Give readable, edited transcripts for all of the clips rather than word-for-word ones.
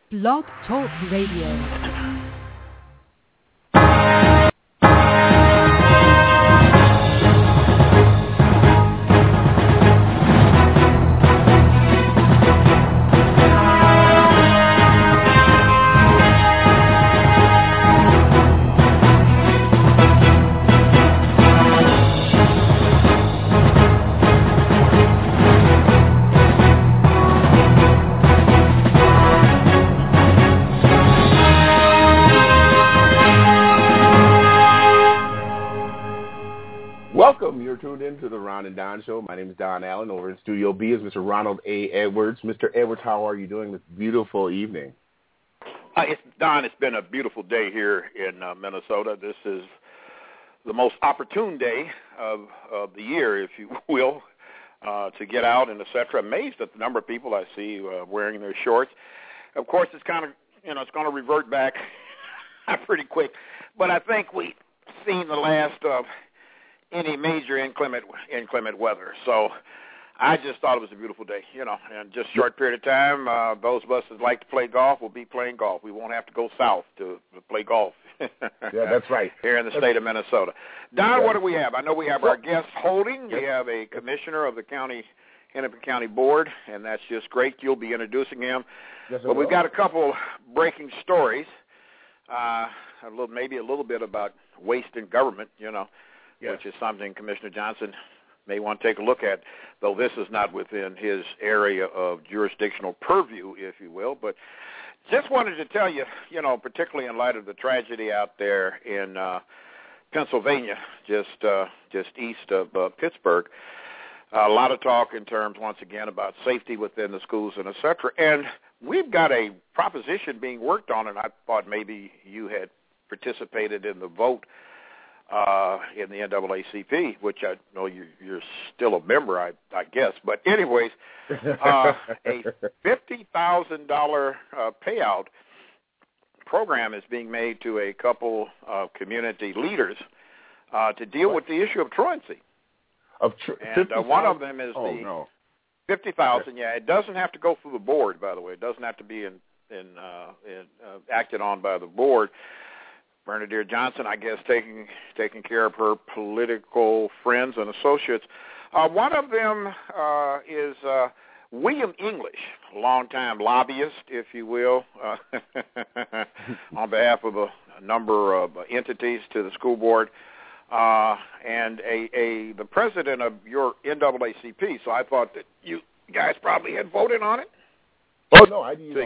Blog Talk Radio. Welcome. You're tuned in to the Ron and Don Show. My name is Don Allen. Over in Studio B is Mr. Ronald A. Edwards. Mr. Edwards, how are you doing this beautiful evening? Don, it's been a beautiful day here in Minnesota. This is the most opportune day of the year, if you will, to get out and et cetera. Amazed at the number of people I see wearing their shorts. Of course, it's kind of, it's going to revert back pretty quick. But I think we've seen the last of any major inclement weather. So I just thought it was a beautiful day, and just a short period of time, those of us that like to play golf will be playing golf. We won't have to go south to play golf. Yeah, that's right. Here in the state of Minnesota. Don, what do we have? I know we have our guest holding. We have a commissioner of the Hennepin County Board, and that's just great. You'll be introducing him. Yes, but we've got a couple breaking stories, maybe a little bit about waste in government, which is something Commissioner Johnson may want to take a look at, though this is not within his area of jurisdictional purview, if you will. But just wanted to tell you, particularly in light of the tragedy out there in Pennsylvania, just east of Pittsburgh, a lot of talk in terms, once again, about safety within the schools and et cetera. And we've got a proposition being worked on, and I thought maybe you had participated in the vote in the NAACP, which I know you're still a member, I guess. But anyways, a $50,000 payout program is being made to a couple of community leaders to deal with the issue of truancy. And one of them is $50,000. Yeah, it doesn't have to go through the board, by the way. It doesn't have to be acted on by the board. Bernadette Johnson, I guess, taking care of her political friends and associates. One of them is William English, a longtime lobbyist, if you will, on behalf of a number of entities to the school board, and the president of your NAACP. So I thought that you guys probably had voted on it. Oh no,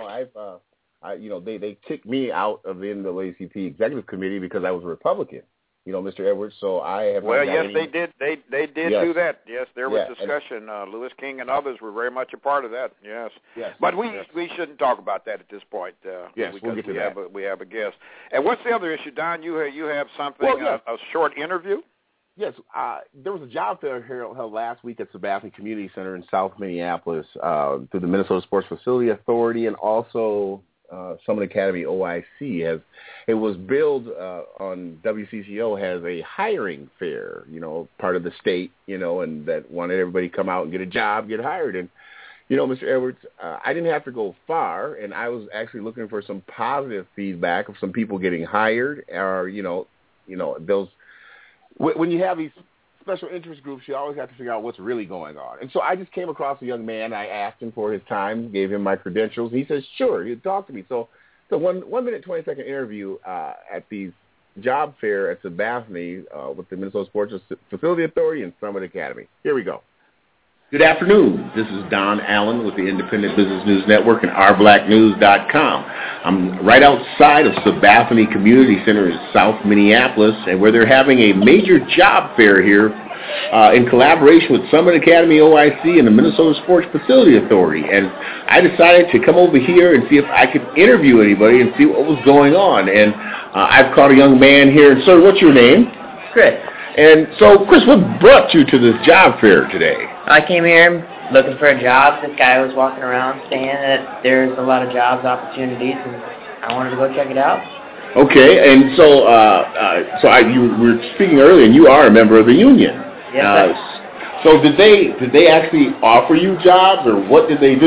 they kicked me out of the NAACP executive committee because I was a Republican, Mr. Edwards. So I have. Well, yes, they did. They did do that. Yes, there was discussion. Lewis King and others were very much a part of that. Yes. But we shouldn't talk about that at this point. Yes, we'll get to that. We have a guest. And what's the other issue, Don? You have something, a short interview? Yes, there was a job fair held last week at Sabathani Community Center in South Minneapolis through the Minnesota Sports Facility Authority and also Summit Academy OIC. It was billed on WCCO has a hiring fair, part of the state, and that wanted everybody to come out and get a job, get hired. And, Mr. Edwards, I didn't have to go far, and I was actually looking for some positive feedback of some people getting hired or, those when you have these special interest groups, you always have to figure out what's really going on. And so I just came across a young man. I asked him for his time, gave him my credentials. He says, sure, he'd talk to me. So 1 minute, 20-second interview at the job fair at Sabathani with the Minnesota Sports Facility Authority and Summit Academy. Here we go. Good afternoon. This is Don Allen with the Independent Business News Network and ourblacknews.com. I'm right outside of Sabathani Community Center in South Minneapolis, and where they're having a major job fair here in collaboration with Summit Academy OIC and the Minnesota Sports Facility Authority. And I decided to come over here and see if I could interview anybody and see what was going on. And I've caught a young man here. Sir, what's your name? Chris. And so, Chris, what brought you to this job fair today? I came here looking for a job. This guy was walking around saying that there's a lot of jobs opportunities, and I wanted to go check it out. Okay, and so you were speaking earlier, and you are a member of the union. Yes. So did they actually offer you jobs, or what did they do?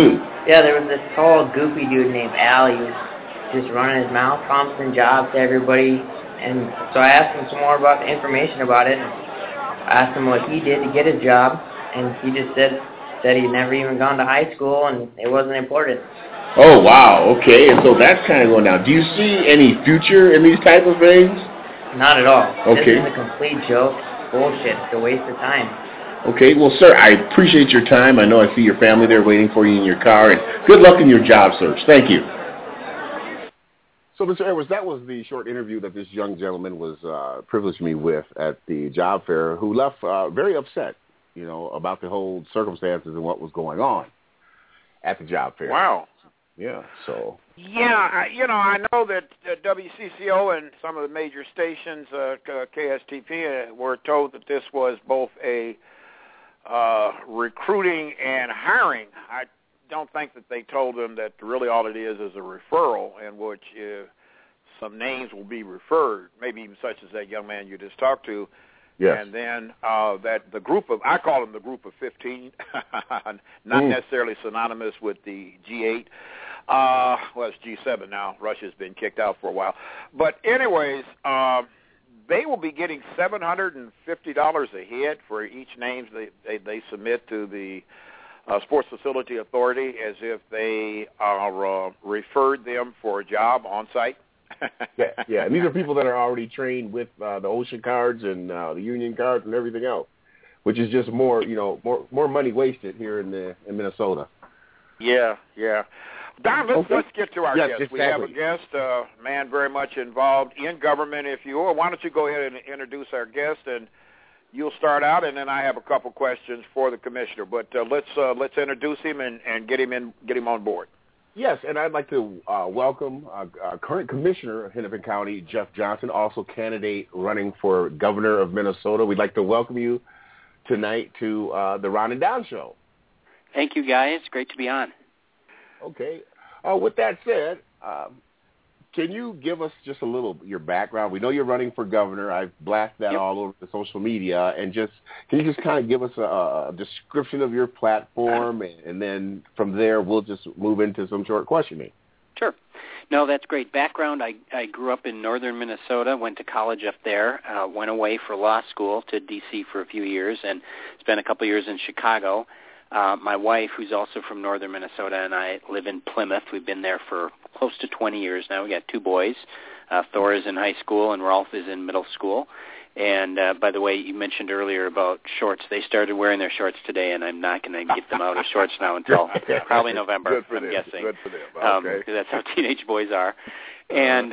Yeah, there was this tall, goofy dude named Al. He was just running his mouth, promising jobs to everybody. And so I asked him some more about the information about it. I asked him what he did to get his job, and he just said he'd never even gone to high school and it wasn't important. Oh, wow. Okay, and so that's kind of going down. Do you see any future in these type of things? Not at all. Okay. This is a complete joke. Bullshit. It's a waste of time. Okay, well, sir, I appreciate your time. I know I see your family there waiting for you in your car, and good luck in your job search. Thank you. So, Mr. Edwards, that was the short interview that this young gentleman was privileged me with at the job fair, who left very upset, about the whole circumstances and what was going on at the job fair. Wow. Yeah, so. Yeah, I know that WCCO and some of the major stations, KSTP, were told that this was both a recruiting and hiring. I don't think that they told them that really all it is a referral in which some names will be referred, maybe even such as that young man you just talked to. Yes. And then that the group of, I call them the group of 15, not necessarily synonymous with the G8. Well, it's G7 now. Russia's been kicked out for a while. But anyways, they will be getting $750 a head for each name they submit to the Sports Facility Authority as if they are referred them for a job on site. Yeah, and these are people that are already trained with the OSHA cards and the union cards and everything else, which is just more money wasted here in Minnesota. Yeah. Don, let's get to our guest. Exactly. We have a guest, man very much involved in government, if you will. Why don't you go ahead and introduce our guest, and you'll start out, and then I have a couple questions for the commissioner. But let's introduce him and get him on board. Yes, and I'd like to welcome current commissioner of Hennepin County, Jeff Johnson, also candidate running for governor of Minnesota. We'd like to welcome you tonight to the Ron and Don Show. Thank you, guys. Great to be on. Okay. With that said, can you give us just a little your background? We know you're running for governor. I've blasted that all over the social media. And can you just kind of give us a description of your platform, and then from there we'll just move into some short questioning. Sure. No, that's great. Background, I grew up in northern Minnesota, went to college up there, went away for law school to D.C. for a few years, and spent a couple years in Chicago. My wife, who's also from northern Minnesota, and I live in Plymouth. We've been there for close to 20 years now. We got two boys. Thor is in high school, and Rolf is in middle school. And, by the way, you mentioned earlier about shorts. They started wearing their shorts today, and I'm not going to get them out of shorts now until probably November, I'm guessing. Good for them. Okay. Because that's how teenage boys are. And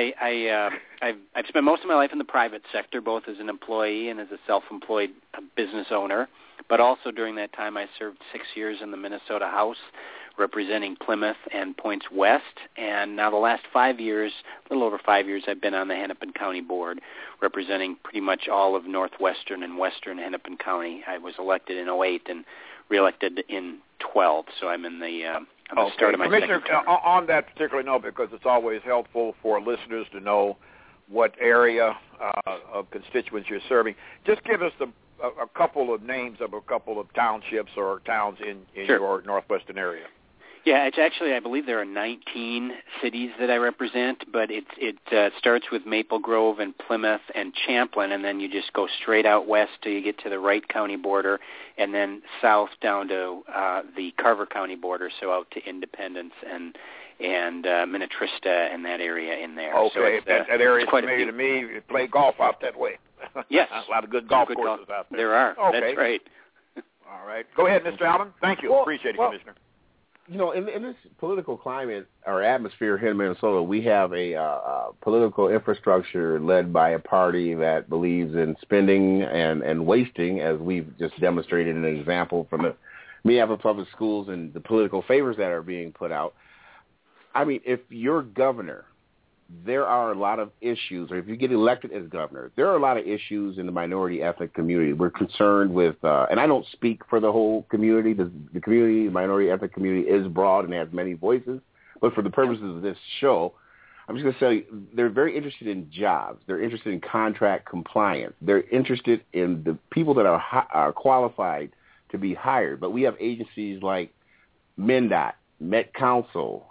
I've spent most of my life in the private sector, both as an employee and as a self-employed business owner. But also during that time, I served 6 years in the Minnesota House, representing Plymouth and Points West. And now the last 5 years, a little over 5 years, I've been on the Hennepin County Board, representing pretty much all of northwestern and western Hennepin County. I was elected in 2008 and reelected in 2012, so I'm in the start of my second term. On that particular note, because it's always helpful for listeners to know what area of constituents you're serving, just give us a couple of names of a couple of townships or towns in Sure. your northwestern area. Yeah, it's actually, I believe there are 19 cities that I represent, but it starts with Maple Grove and Plymouth and Champlin, and then you just go straight out west till you get to the Wright County border, and then south down to the Carver County border, so out to Independence and Minnetrista and that area in there. Okay, so that area is familiar to me. You play golf out that way. Yes. A lot of good golf courses out there. There are. Okay. That's right. All right. Go ahead, Mr. Allen. Thank you. Appreciate it, Commissioner. In this political climate or atmosphere here in Minnesota, we have a political infrastructure led by a party that believes in spending and wasting, as we've just demonstrated an example from the Minneapolis Public Schools and the political favors that are being put out. I mean, if you're governor, there are a lot of issues, or if you get elected as governor, there are a lot of issues in the minority ethnic community. We're concerned with, and I don't speak for the whole community. The community, the minority ethnic community, is broad and has many voices. But for the purposes of this show, I'm just going to say they're very interested in jobs. They're interested in contract compliance. They're interested in the people that are qualified to be hired. But we have agencies like MnDOT, Met Council,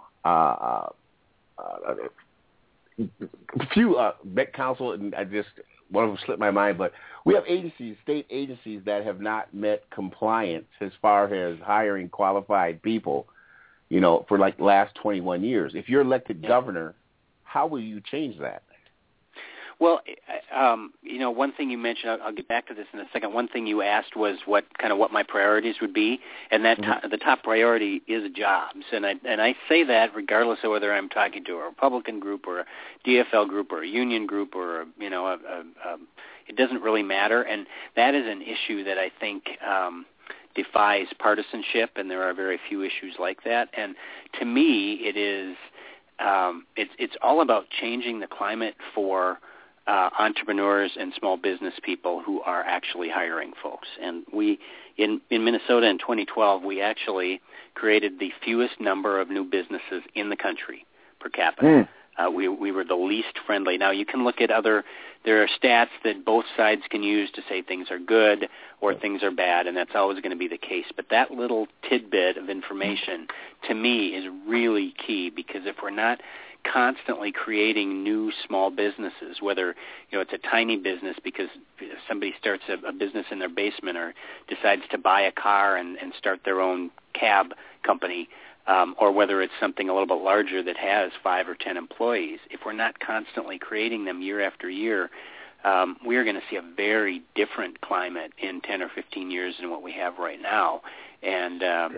Met Council, and one of them slipped my mind, but we have agencies, state agencies that have not met compliance as far as hiring qualified people, for like the last 21 years. If you're elected governor, how will you change that? Well, one thing you mentioned, I'll get back to this in a second. One thing you asked was what my priorities would be, and that the top priority is jobs. And I say that regardless of whether I'm talking to a Republican group or a DFL group or a union group or it doesn't really matter. And that is an issue that I think defies partisanship, and there are very few issues like that. And to me, it is it's all about changing the climate for entrepreneurs and small business people who are actually hiring folks. And we, in Minnesota in 2012, we actually created the fewest number of new businesses in the country per capita. We were the least friendly. Now, you can look at there are stats that both sides can use to say things are good or things are bad, and that's always going to be the case. But that little tidbit of information, to me, is really key, because if we're not constantly creating new small businesses, whether it's a tiny business because somebody starts a business in their basement or decides to buy a car and start their own cab company, or whether it's something a little bit larger that has 5 or 10 employees, if we're not constantly creating them year after year, we are going to see a very different climate in 10 or 15 years than what we have right now. And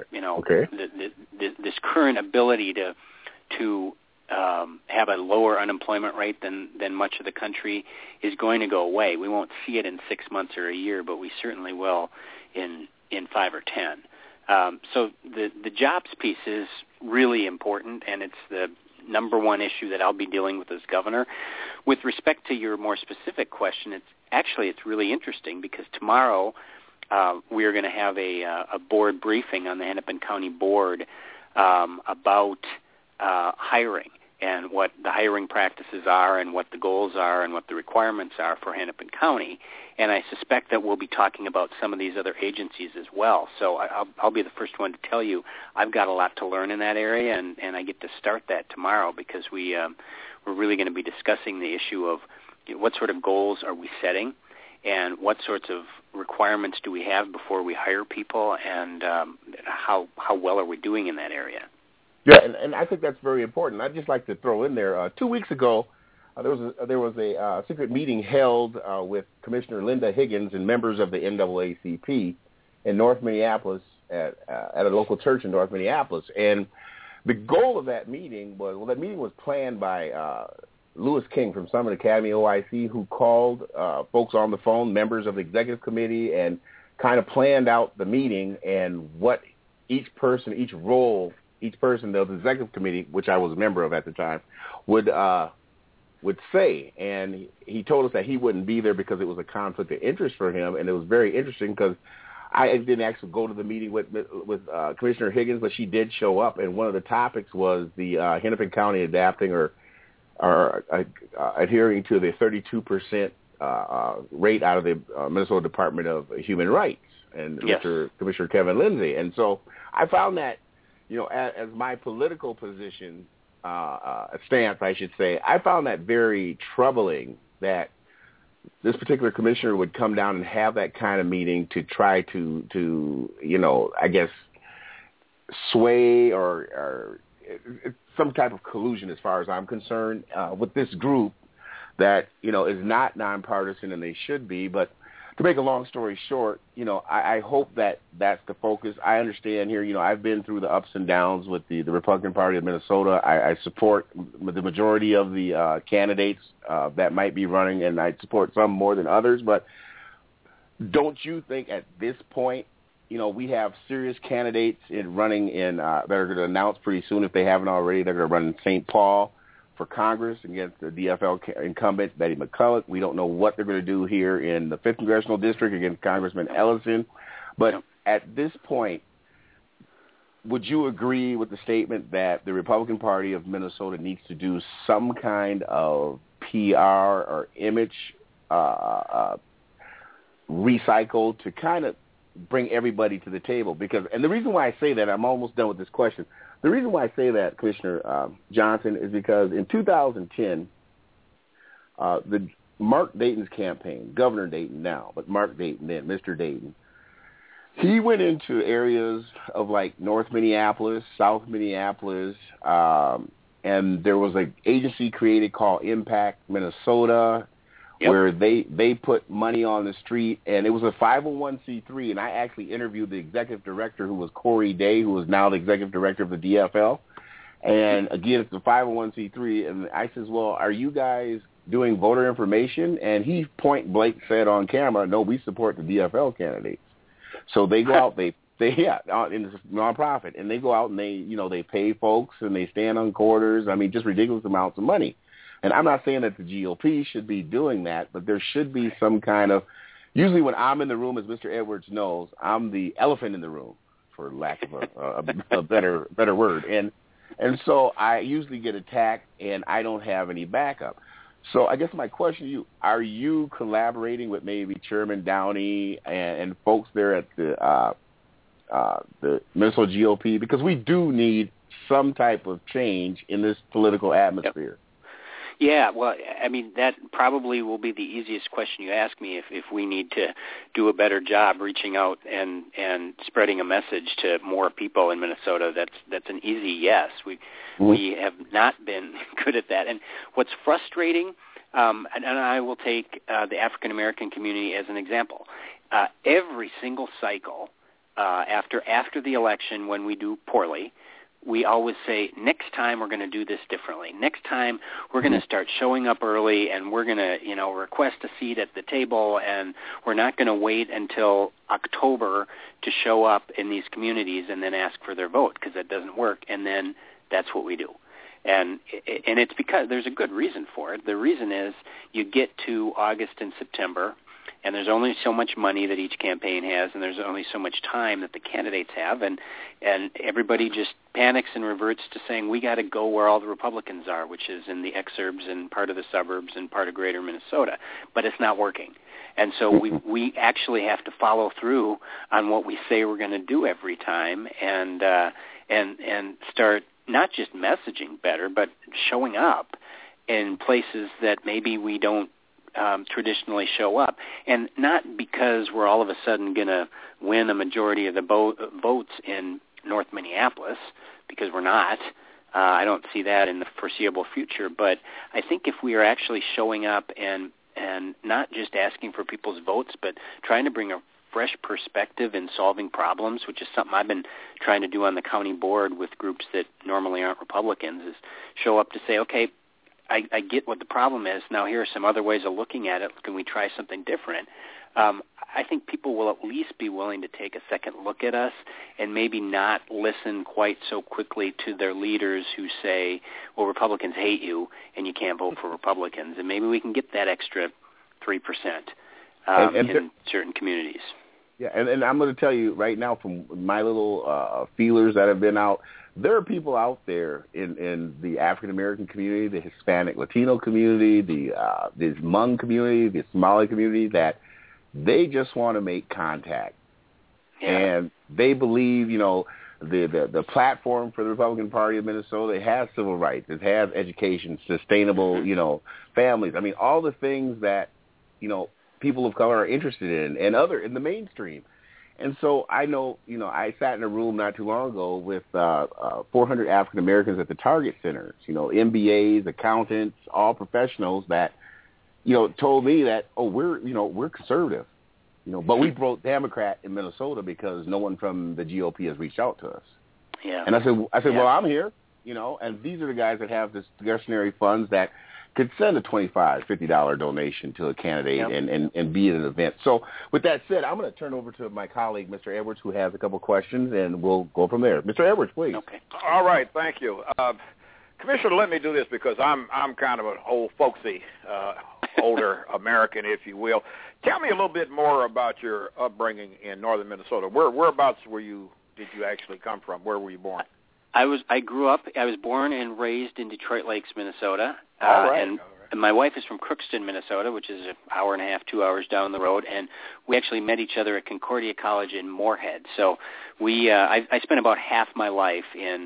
this current ability to have a lower unemployment rate than much of the country is going to go away. We won't see it in 6 months or a year, but we certainly will in 5 or 10. So the jobs piece is really important, and it's the number one issue that I'll be dealing with as governor. With respect to your more specific question, it's really interesting, because tomorrow we are going to have a board briefing on the Hennepin County Board about hiring and what the hiring practices are and what the goals are and what the requirements are for Hennepin County. And I suspect that we'll be talking about some of these other agencies as well. So I'll be the first one to tell you I've got a lot to learn in that area, and I get to start that tomorrow, because we're really going to be discussing the issue of what sort of goals are we setting and what sorts of requirements do we have before we hire people, and how well are we doing in that area. Yeah, and I think that's very important. I'd just like to throw in there, 2 weeks ago, there was a secret meeting held with Commissioner Linda Higgins and members of the NAACP in North Minneapolis at a local church in North Minneapolis. And the goal of that meeting was planned by Lewis King from Summit Academy OIC, who called folks on the phone, members of the executive committee, and kind of planned out the meeting and what each person of the executive committee, which I was a member of at the time, would say. And he told us that he wouldn't be there because it was a conflict of interest for him. And it was very interesting, because I didn't actually go to the meeting with Commissioner Higgins, but she did show up. And one of the topics was the Hennepin County adapting or adhering to the 32% rate out of the Minnesota Department of Human Rights, and yes. Commissioner Kevin Lindsay. And so I found that, as my political position, stance, I should say, I found that very troubling that this particular commissioner would come down and have that kind of meeting to try to I guess, sway or some type of collusion, as far as I'm concerned, with this group that, is not nonpartisan, and they should be. But to make a long story short, I hope that that's the focus. I understand here, I've been through the ups and downs with the Republican Party of Minnesota. I support the majority of the candidates that might be running, and I support some more than others. But don't you think at this point, we have serious candidates running in that are going to announce pretty soon, if they haven't already, they're going to run in St. Paul for Congress against the DFL incumbent, Betty McCulloch. We don't know what they're going to do here in the 5th Congressional District against Congressman Ellison. But at this point, would you agree with the statement that the Republican Party of Minnesota needs to do some kind of PR or image recycle to kind of bring everybody to the table? And the reason why I say that, I'm almost done with this question, The reason why I say that, Commissioner Johnson, is because in 2010, the Mark Dayton's campaign, Governor Dayton now, but Mark Dayton then, Mr. Dayton, he went into areas of like North Minneapolis, South Minneapolis, and there was an agency created called Impact Minnesota, where they put money on the street, and it was a 501c3, and I actually interviewed the executive director, who was Corey Day, who is now the executive director of the DFL. And again, it's a 501c3, and I says, well, are you guys doing voter information? And he point blank said on camera, no, we support the DFL candidates. So they go out, in it's a nonprofit, and they go out and they pay folks and they stand on quarters. I mean, just ridiculous amounts of money. And I'm not saying that the GOP should be doing that, but there should be some kind of. Usually, when I'm in the room, as Mr. Edwards knows, I'm the elephant in the room, for lack of a better word. And so I usually get attacked, and I don't have any backup. So I guess my question to you, are you collaborating with maybe Chairman Downey and folks there at the Minnesota GOP? Because we do need some type of change in this political atmosphere. Yeah, well, I mean, that probably will be the easiest question you ask me if we need to do a better job reaching out and spreading a message to more people in Minnesota. That's an easy yes. We have not been good at that. And what's frustrating, and I will take the African American community as an example. Every single cycle after the election, when we do poorly, we always say, next time we're going to do this differently. Next time we're going to start showing up early, and we're going to, request a seat at the table, and we're not going to wait until October to show up in these communities and then ask for their vote, because that doesn't work. And then that's what we do. And it's because there's a good reason for it. The reason is you get to August and September, and there's only so much money that each campaign has, and there's only so much time that the candidates have, and everybody just panics and reverts to saying, we got to go where all the Republicans are, which is in the exurbs and part of the suburbs and part of greater Minnesota. But it's not working. And so we actually have to follow through on what we say we're going to do every time, and start not just messaging better, but showing up in places that maybe we don't traditionally show up, and not because we're all of a sudden going to win a majority of the votes in North Minneapolis, because we're not. I don't see that in the foreseeable future, but I think if we are actually showing up and not just asking for people's votes, but trying to bring a fresh perspective in solving problems, which is something I've been trying to do on the county board with groups that normally aren't Republicans, is show up to say, okay, I get what the problem is. Now here are some other ways of looking at it. Can we try something different? I think people will at least be willing to take a second look at us and maybe not listen quite so quickly to their leaders who say, well, Republicans hate you and you can't vote for Republicans. And maybe we can get that extra 3% in certain communities. Yeah, and I'm going to tell you right now, from my little feelers that have been out, there are people out there in the African-American community, the Hispanic Latino community, the Hmong community, the Somali community, that they just want to make contact. Yeah. And they believe, the platform for the Republican Party of Minnesota, it has civil rights, it has education, sustainable, families. I mean, all the things that, people of color are interested in, and in the mainstream. And so I know, I sat in a room not too long ago with 400 African Americans at the Target Centers, MBAs, accountants, all professionals that, told me that, we're conservative, but we vote Democrat in Minnesota because no one from the GOP has reached out to us. Yeah. And I said, well, I'm here, and these are the guys that have this discretionary funds that could send a $25, $50 donation to a candidate and be at an event. So with that said, I'm going to turn over to my colleague, Mr. Edwards, who has a couple questions, and we'll go from there. Mr. Edwards, please. Okay. All right. Thank you. Commissioner, let me do this because I'm kind of an old folksy, older American, if you will. Tell me a little bit more about your upbringing in northern Minnesota. Whereabouts did you actually come from? Where were you born? I was born and raised in Detroit Lakes, Minnesota. All right. And my wife is from Crookston, Minnesota, which is an hour and a half, 2 hours down the road. And we actually met each other at Concordia College in Moorhead. So I spent about half my life in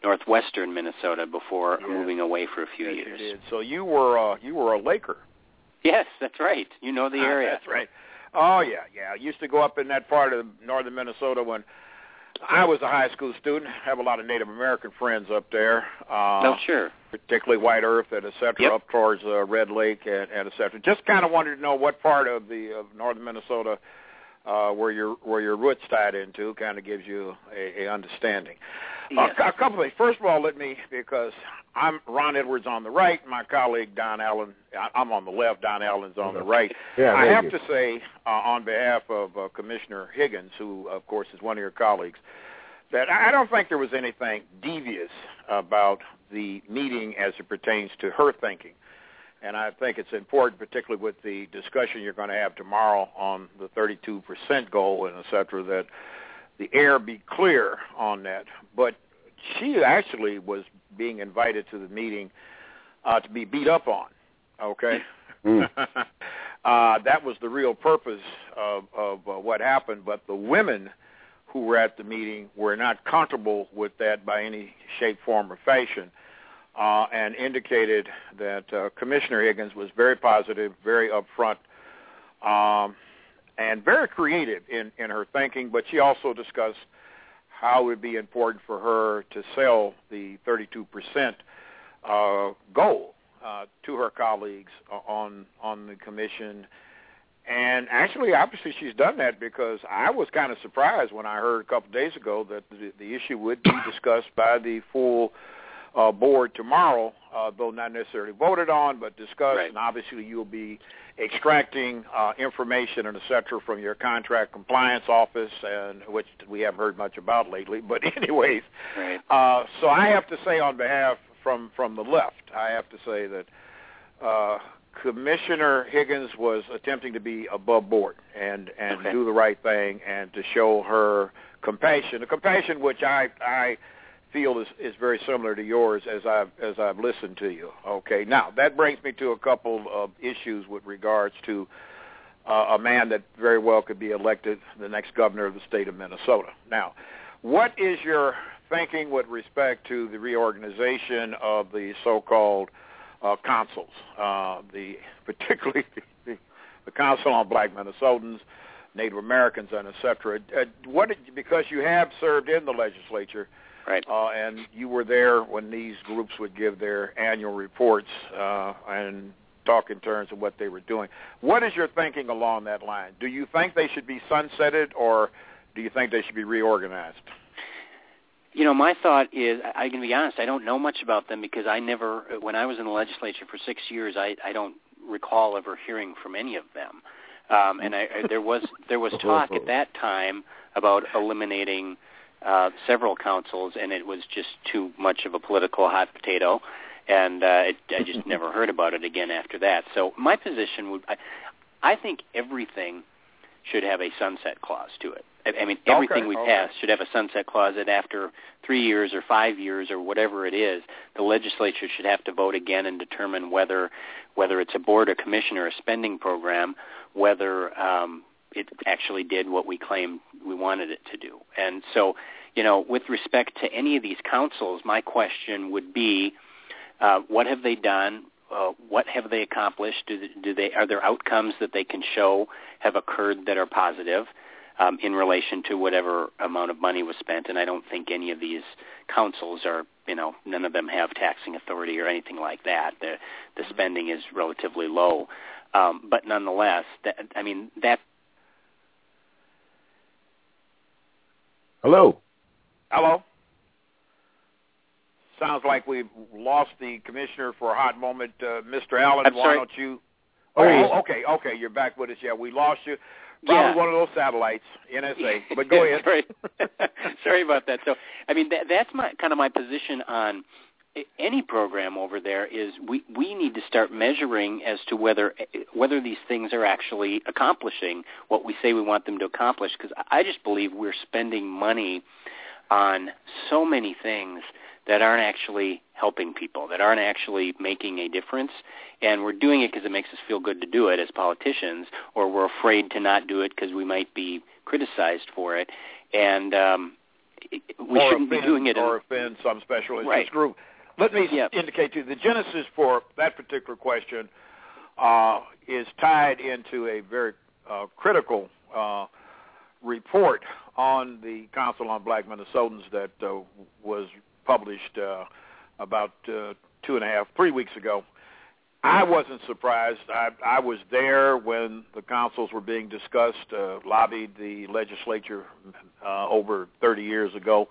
northwestern Minnesota before moving away for a few years. You did. So you were a Laker. Yes, that's right. You know the area. That's right. Oh, yeah. I used to go up in that part of northern Minnesota when I was a high school student. I have a lot of Native American friends up there. Sure. Particularly White Earth and et cetera, up towards Red Lake and et cetera. Just kind of wanted to know what part of northern Minnesota where your roots tied into. Kind of gives you a understanding. Yes. A couple of things. First of all, because I'm Ron Edwards on the right, my colleague Don Allen, I'm on the left, Don Allen's on the right. Yeah, I have to say, on behalf of Commissioner Higgins, who, of course, is one of your colleagues, that I don't think there was anything devious about the meeting as it pertains to her thinking. And I think it's important, particularly with the discussion you're going to have tomorrow on the 32% goal and et cetera, that the air be clear on that. But she actually was being invited to the meeting to be beat up on, okay? That was the real purpose of what happened. But the women who were at the meeting were not comfortable with that by any shape, form, or fashion, and indicated that Commissioner Higgins was very positive, very upfront, and very creative in her thinking, but she also discussed how it would be important for her to sell the 32% goal to her colleagues on the commission. And actually, obviously, she's done that, because I was kind of surprised when I heard a couple of days ago that the issue would be discussed by the full board tomorrow, though not necessarily voted on, but discussed. Right. And obviously, you'll be extracting information and et cetera from your contract compliance office, and which we haven't heard much about lately. But anyways, right. So I have to say on behalf from the left, I have to say that Commissioner Higgins was attempting to be above board and do the right thing and to show her compassion, a compassion which I feel is very similar to yours as I've listened to you. Okay, now that brings me to a couple of issues with regards to a man that very well could be elected the next governor of the state of Minnesota. Now, what is your thinking with respect to the reorganization of the so-called consuls, particularly the Council on Black Minnesotans, Native Americans, and et cetera? Because you have served in the legislature. Right. And you were there when these groups would give their annual reports and talk in terms of what they were doing. What is your thinking along that line? Do you think they should be sunsetted, or do you think they should be reorganized? My thought is, I can be honest, I don't know much about them, because when I was in the legislature for 6 years, I don't recall ever hearing from any of them. And there was talk at that time about eliminating several councils, and it was just too much of a political hot potato, and I just never heard about it again after that. So my position would, I think everything should have a sunset clause to it. I mean, everything we pass should have a sunset clause that after 3 years or 5 years or whatever it is, the legislature should have to vote again and determine whether it's a board, a commission, or a spending program, whether it actually did what we claimed we wanted it to do. And so, with respect to any of these councils, my question would be, what have they done? What have they accomplished? Are there outcomes that they can show have occurred that are positive in relation to whatever amount of money was spent? And I don't think any of these councils are, none of them have taxing authority or anything like that. The spending is relatively low. But nonetheless, that. Hello. Sounds like we've lost the commissioner for a hot moment. Mr. Allen, why don't you? Okay, you're back with us. Yeah, we lost you. Probably one of those satellites, NSA. But go ahead. Sorry about that. So, that's my position on any program over there is we need to start measuring as to whether these things are actually accomplishing what we say we want them to accomplish, because I just believe we're spending money on so many things that aren't actually helping people, that aren't actually making a difference, and we're doing it because it makes us feel good to do it as politicians, or we're afraid to not do it because we might be criticized for it. And we shouldn't be doing it. Or offend some special interest group. Let me indicate to you, the genesis for that particular question is tied into a very critical report on the Council on Black Minnesotans that was published about 3 weeks ago. I wasn't surprised. I was there when the councils were being discussed, lobbied the legislature over 30 years ago.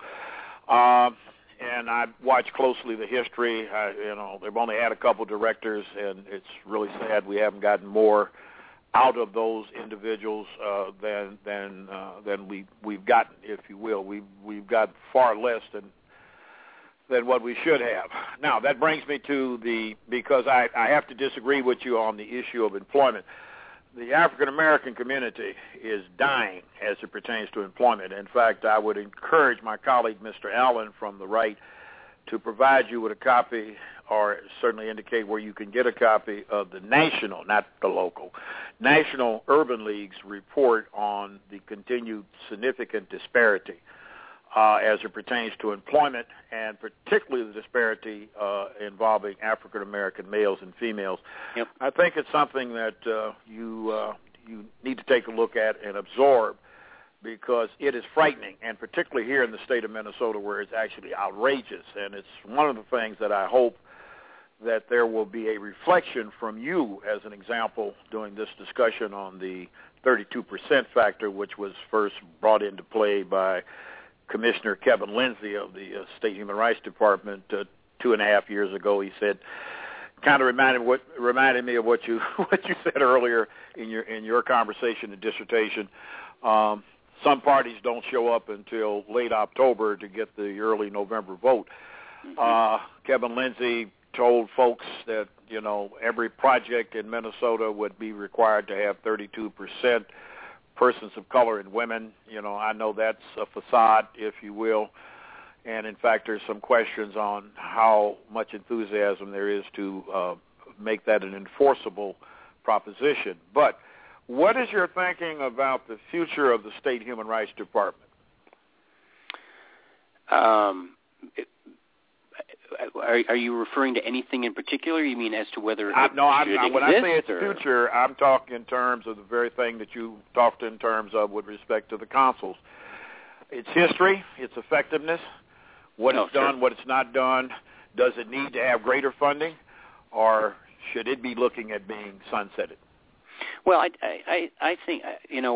And I watched closely the history. They've only had a couple directors, and it's really sad we haven't gotten more out of those individuals than we've gotten, if you will. We've got far less than what we should have. Now, that brings me to because I have to disagree with you on the issue of employment. The African-American community is dying as it pertains to employment. In fact, I would encourage my colleague, Mr. Allen, from the right, to provide you with a copy, or certainly indicate where you can get a copy of the national, not the local, National Urban League's report on the continued significant disparity as it pertains to employment, and particularly the disparity involving African-American males and females. Yep. I think it's something that you need to take a look at and absorb, because it is frightening, and particularly here in the state of Minnesota, where it's actually outrageous. And it's one of the things that I hope that there will be a reflection from you, as an example, during this discussion on the 32% factor, which was first brought into play by Commissioner Kevin Lindsay of the State Human Rights Department 2.5 years ago. He said, kind of reminded me of what you said earlier in your conversation and dissertation. Some parties don't show up until late October to get the early November vote. Kevin Lindsay told folks that every project in Minnesota would be required to have 32% persons of color and women. I know that's a facade, if you will. And, in fact, there's some questions on how much enthusiasm there is to make that an enforceable proposition. But what is your thinking about the future of the State Human Rights Department? Are you referring to anything in particular? You mean as to whether it when I say its or? Future, I'm talking in terms of the very thing that you talked in terms of with respect to the consuls. Its history, its effectiveness, what it's done, what it's not done. Does it need to have greater funding, or should it be looking at being sunsetted? Well, I think,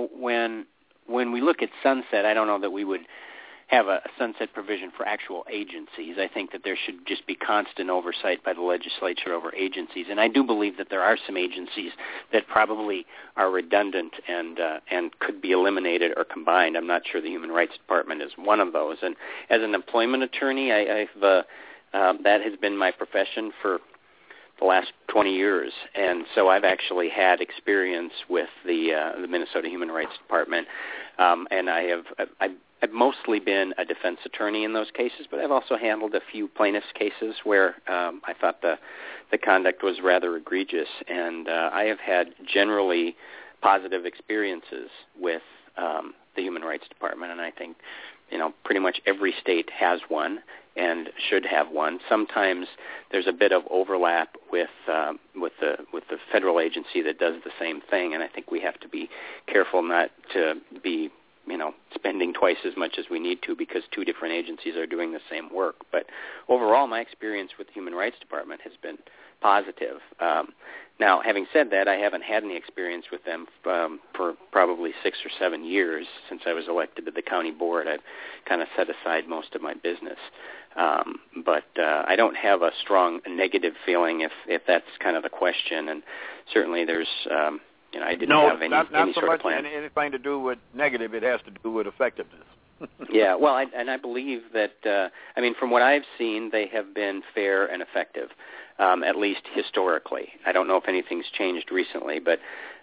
when we look at sunset, I don't know that we would have a sunset provision for actual agencies. I think that there should just be constant oversight by the legislature over agencies. And I do believe that there are some agencies that probably are redundant and could be eliminated or combined. I'm not sure the Human Rights Department is one of those. And as an employment attorney, that has been my profession for the last 20 years, and so I've actually had experience with the Minnesota Human Rights Department, and I've mostly been a defense attorney in those cases, but I've also handled a few plaintiffs' cases where I thought the conduct was rather egregious, and I have had generally positive experiences with the Human Rights Department, and I think pretty much every state has one and should have one. Sometimes there's a bit of overlap with the federal agency that does the same thing, and I think we have to be careful not to be spending twice as much as we need to because two different agencies are doing the same work. But overall, my experience with the Human Rights Department has been positive. Now, having said that, I haven't had any experience with them for probably 6 or 7 years since I was elected to the county board. I've kind of set aside most of my business. But I don't have a strong negative feeling if that's kind of the question. And certainly there's, I didn't have any so sort much of plan. Anything to do with negative. It has to do with effectiveness. Yeah, well, I believe that, from what I've seen, they have been fair and effective, at least historically. I don't know if anything's changed recently, but,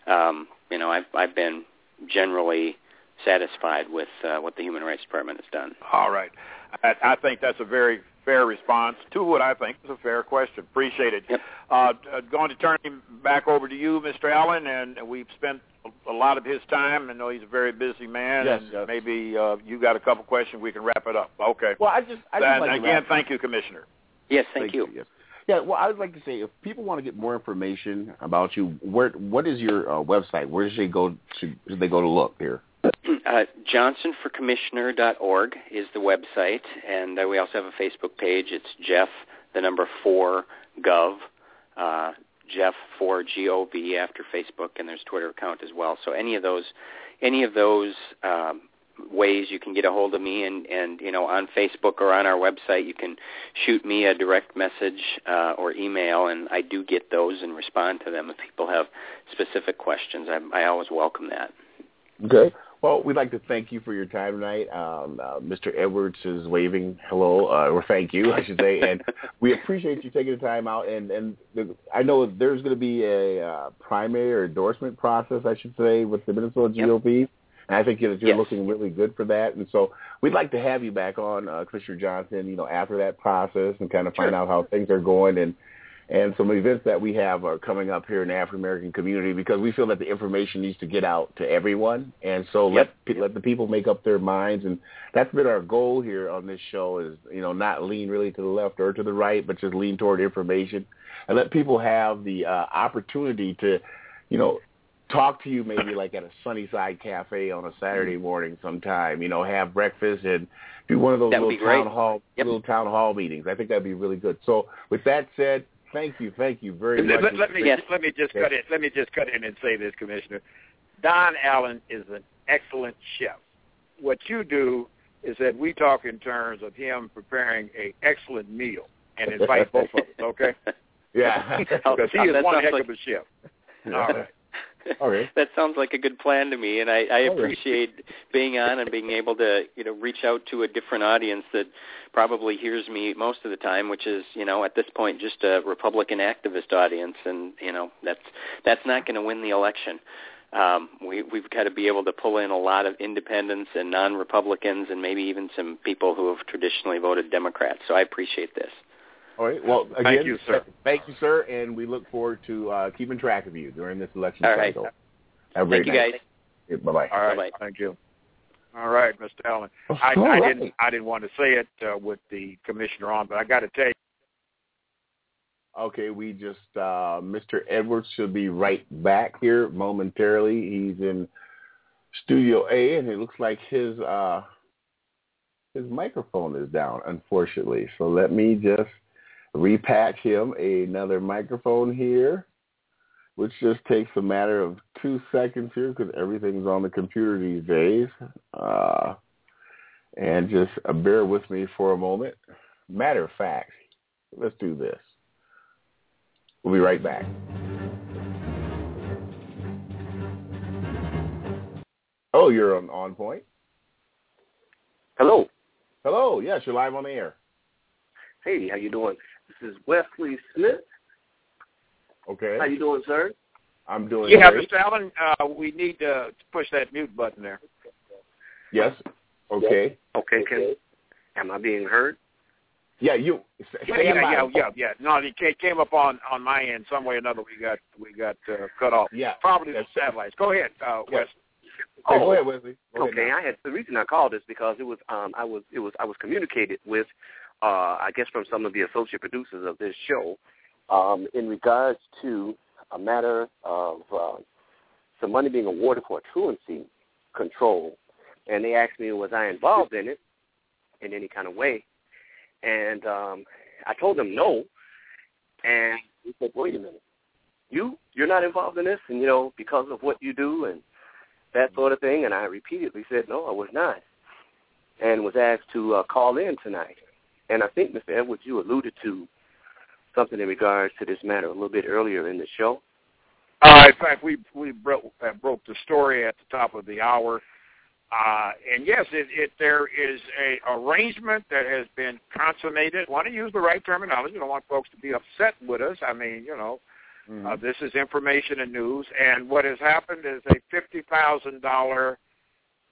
I've been generally satisfied with what the Human Rights Department has done. All right. I think that's a very fair response to what I think is a fair question. Appreciate it. Yep. Going to turn him back over to you, Mr. Allen, and we've spent a lot of his time. I know he's a very busy man, yes, and yes. maybe you got a couple questions. We can wrap it up. Okay. Well, I just like again, thank you, Commissioner. Yes, thank you. Yes. Yeah, well, I would like to say, if people want to get more information about you, what is your website? Where should they go? Should they go to look here? JohnsonForCommissioner.org is the website, and we also have a Facebook page. It's Jeff, the number 4, Gov, Jeff 4 GOV after Facebook, and there's Twitter account as well. So any of those ways you can get a hold of me, and on Facebook or on our website, you can shoot me a direct message or email, and I do get those and respond to them if people have specific questions. I always welcome that. Okay. Well, we'd like to thank you for your time tonight. Mr. Edwards is waving hello, or thank you, I should say, and we appreciate you taking the time out. And I know there's going to be a primary or endorsement process, I should say, with the Minnesota GOP. Yep. And I think that you're looking really good for that. And so we'd like to have you back on, Commissioner Johnson, after that process and kind of find out how things are going and some events that we have are coming up here in the African-American community, because we feel that the information needs to get out to everyone. And so let the people make up their minds. And that's been our goal here on this show is, not lean really to the left or to the right, but just lean toward information and let people have the opportunity to, talk to you maybe like at a Sunnyside Cafe on a Saturday morning sometime, have breakfast and do one of those little town hall meetings. I think that'd be really good. So with that said, thank you very much. Let me just cut in and say this, Commissioner. Don Allen is an excellent chef. What you do is that we talk in terms of him preparing an excellent meal and invite both of us, okay? Yeah. Because he is one heck of a chef. All right. Okay. That sounds like a good plan to me, and I appreciate being on and being able to, reach out to a different audience that probably hears me most of the time, which is, at this point, just a Republican activist audience, and that's not going to win the election. We've got to be able to pull in a lot of independents and non-Republicans, and maybe even some people who have traditionally voted Democrats. So I appreciate this. All right. Well, again, thank you, sir. Thank you, sir, and we look forward to keeping track of you during this election cycle. Have a great night. Thank you, guys. Bye-bye. All right. Bye-bye. Thank you. All right, Mr. Allen. I didn't want to say it with the commissioner on, but I got to tell you. Okay, we just Mr. Edwards should be right back here momentarily. He's in Studio A, and it looks like his microphone is down, unfortunately. So let me just repatch him another microphone here, which just takes a matter of 2 seconds here because everything's on the computer these days. And just bear with me for a moment. Matter of fact, let's do this. We'll be right back. Oh, you're on point? Hello. Hello. Yes, you're live on the air. Hey, how you doing? This is Wesley Smith. Okay. How you doing, sir? I'm doing great. Mr. Allen, we need to push that mute button there. Yes. Okay. Okay. Am I being heard? Yeah, you. Yeah. No, it came up on my end some way or another. We got cut off. Yeah. Probably the satellites. Go ahead, Wes. Go ahead, Wesley. Okay. The reason I called is because it was I was communicated with I guess from some of the associate producers of this show in regards to a matter of some money being awarded for truancy control, and they asked me was I involved in it in any kind of way. And I told them no, and he said, wait a minute, you're not involved in this, and, because of what you do and that sort of thing, and I repeatedly said, no, I was not, and was asked to call in tonight. And I think, Mr. Edwards, you alluded to something in regards to this matter a little bit earlier in the show. In fact, we broke the story at the top of the hour. And yes, there is a arrangement that has been consummated. I want to use the right terminology. I don't want folks to be upset with us. I mean, this is information and news. And what has happened is a $50,000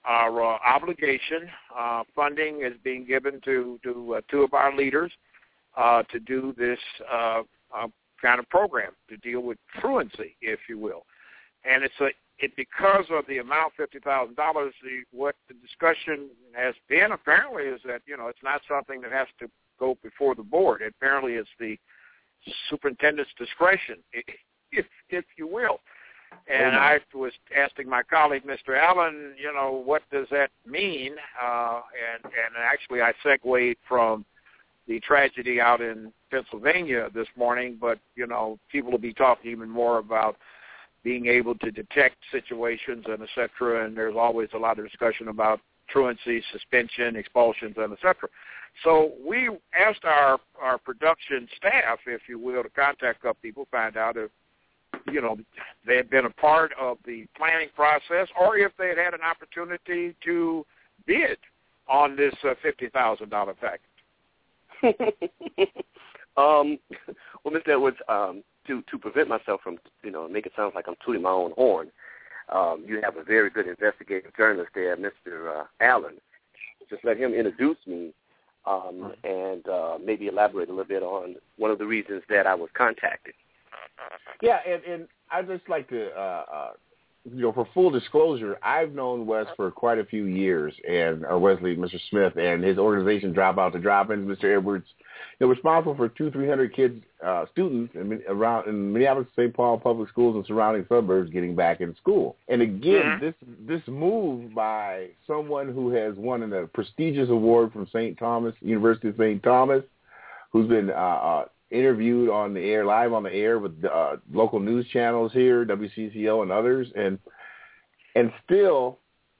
our obligation. Funding is being given to two of our leaders to do this kind of program to deal with truancy, if you will. And it's because of the amount, $50,000. What the discussion has been apparently is that it's not something that has to go before the board. Apparently, it's the superintendent's discretion, if you will. And I was asking my colleague, Mr. Allen, what does that mean? And actually, I segued from the tragedy out in Pennsylvania this morning, but, people will be talking even more about being able to detect situations and et cetera, and there's always a lot of discussion about truancy, suspension, expulsions, and et cetera. So we asked our production staff, if you will, to contact a couple people, find out if, they had been a part of the planning process or if they had an opportunity to bid on this $50,000 package. Well, Mr. Edwards, to prevent myself from, make it sound like I'm tooting my own horn, you have a very good investigative journalist there, Mr. Allen. Just let him introduce me and maybe elaborate a little bit on one of the reasons that I was contacted. Yeah, and I'd just like to, for full disclosure, I've known Wes for quite a few years, and Wesley, Mr. Smith, and his organization, Dropout to Drop-In, Mr. Edwards, responsible for 200-300 kids, students in Minneapolis, St. Paul public schools and surrounding suburbs getting back in school. And again, this move by someone who has won a prestigious award from St. Thomas, University of St. Thomas, who's been interviewed on the air, live on the air with local news channels here, WCCO and others, and still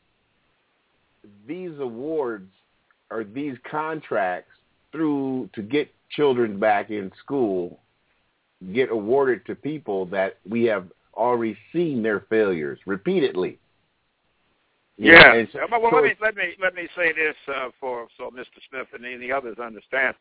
these awards or these contracts to get children back in school get awarded to people that we have already seen their failures repeatedly. Yeah. Well, let me say this so Mr. Smith and any others understand.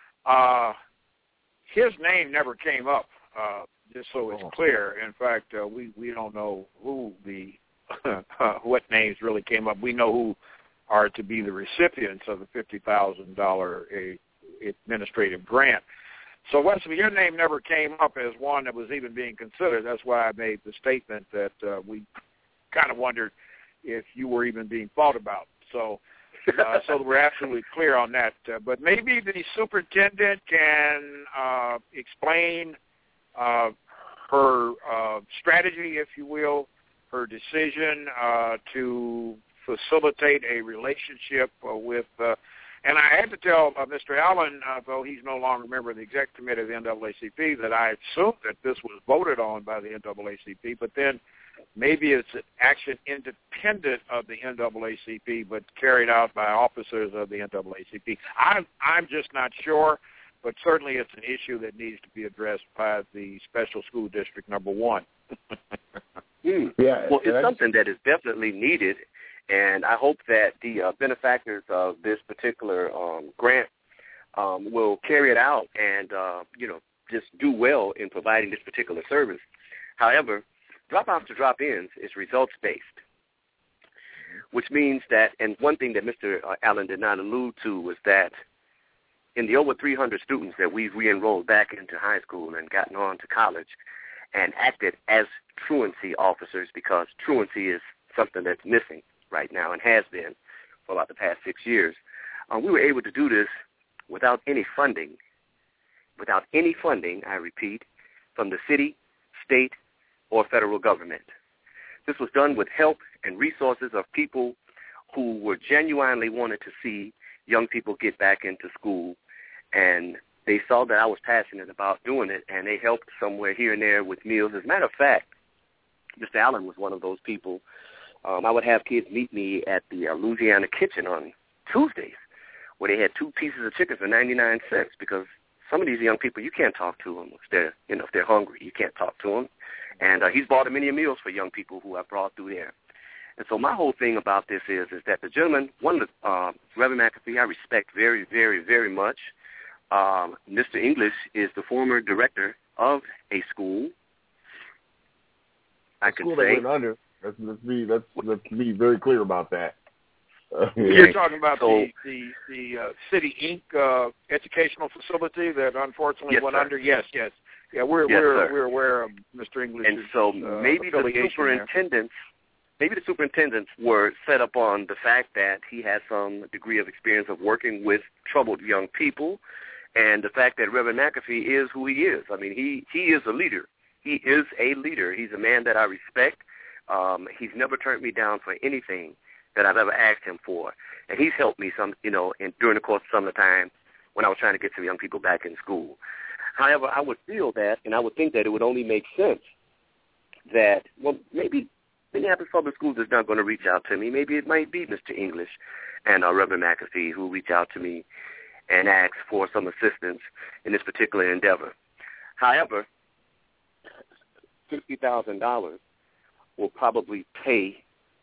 His name never came up, just so it's clear. In fact, we don't know who what names really came up. We know who are to be the recipients of the $50,000 administrative grant. So, Wesley, your name never came up as one that was even being considered. That's why I made the statement that we kind of wondered if you were even being thought about. So we're absolutely clear on that. But maybe the superintendent can explain her strategy, if you will, her decision to facilitate a relationship with and I had to tell Mr. Allen, though he's no longer a member of the exec committee of the NAACP, that I assumed that this was voted on by the NAACP, but then maybe it's an action independent of the NAACP, but carried out by officers of the NAACP. I'm just not sure, but certainly it's an issue that needs to be addressed by the Special School District number 1. Yeah, well, it's something that is definitely needed, and I hope that the benefactors of this particular grant will carry it out and, just do well in providing this particular service. However, Dropouts to Drop-Ins is results-based, which means that, and one thing that Mr. Allen did not allude to was that in the over 300 students that we've re-enrolled back into high school and gotten on to college and acted as truancy officers, because truancy is something that's missing right now and has been for about the past 6 years, we were able to do this without any funding, I repeat, from the city, state, or federal government. This was done with help and resources of people who were genuinely wanted to see young people get back into school, and they saw that I was passionate about doing it, and they helped somewhere here and there with meals. As a matter of fact, Mr. Allen was one of those people. I would have kids meet me at the Louisiana Kitchen on Tuesdays, where they had 2 pieces of chicken for 99 cents, because some of these young people, you can't talk to them if they're hungry. You can't talk to them. And he's bought many meals for young people who I brought through there. And so my whole thing about this is that the gentleman, Reverend McAfee, I respect very, very, very much. Mr. English is the former director of a school. That went under. Let's be very clear about that. You're talking about the City Inc. Educational facility that unfortunately went under. Yes. Yeah, we're aware of Mr. English. And so maybe the superintendents were set up on the fact that he has some degree of experience of working with troubled young people, and the fact that Reverend McAfee is who he is. I mean, he is a leader. He is a leader. He's a man that I respect. He's never turned me down for anything that I've ever asked him for, and he's helped me during the course of some of the time when I was trying to get some young people back in school. However, I would feel that, and I would think that it would only make sense that, well, maybe Minneapolis Public Schools is not going to reach out to me. Maybe it might be Mr. English and Reverend McAfee who reach out to me and ask for some assistance in this particular endeavor. However, $50,000 will probably pay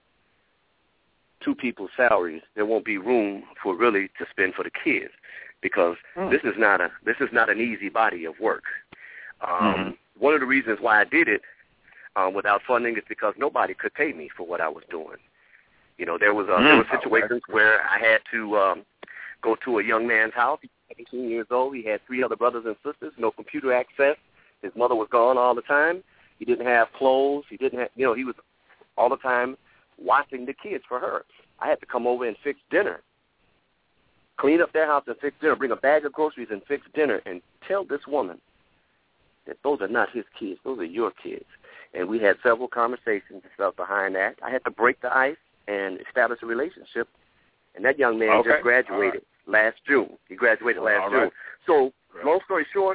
2 people's salaries. There won't be room for really to spend for the kids, because this is not an easy body of work. One of the reasons why I did it without funding is because nobody could pay me for what I was doing. You know, there were situations where I had to go to a young man's house. He was 18 years old. He had 3 other brothers and sisters, no computer access. His mother was gone all the time. He didn't have clothes. He didn't have, he was all the time watching the kids for her. I had to come over and fix dinner, clean up their house and fix dinner, bring a bag of groceries and fix dinner, and tell this woman that those are not his kids, those are your kids. And we had several conversations and stuff behind that. I had to break the ice and establish a relationship, and that young man just graduated last June. He graduated last June. So long story short,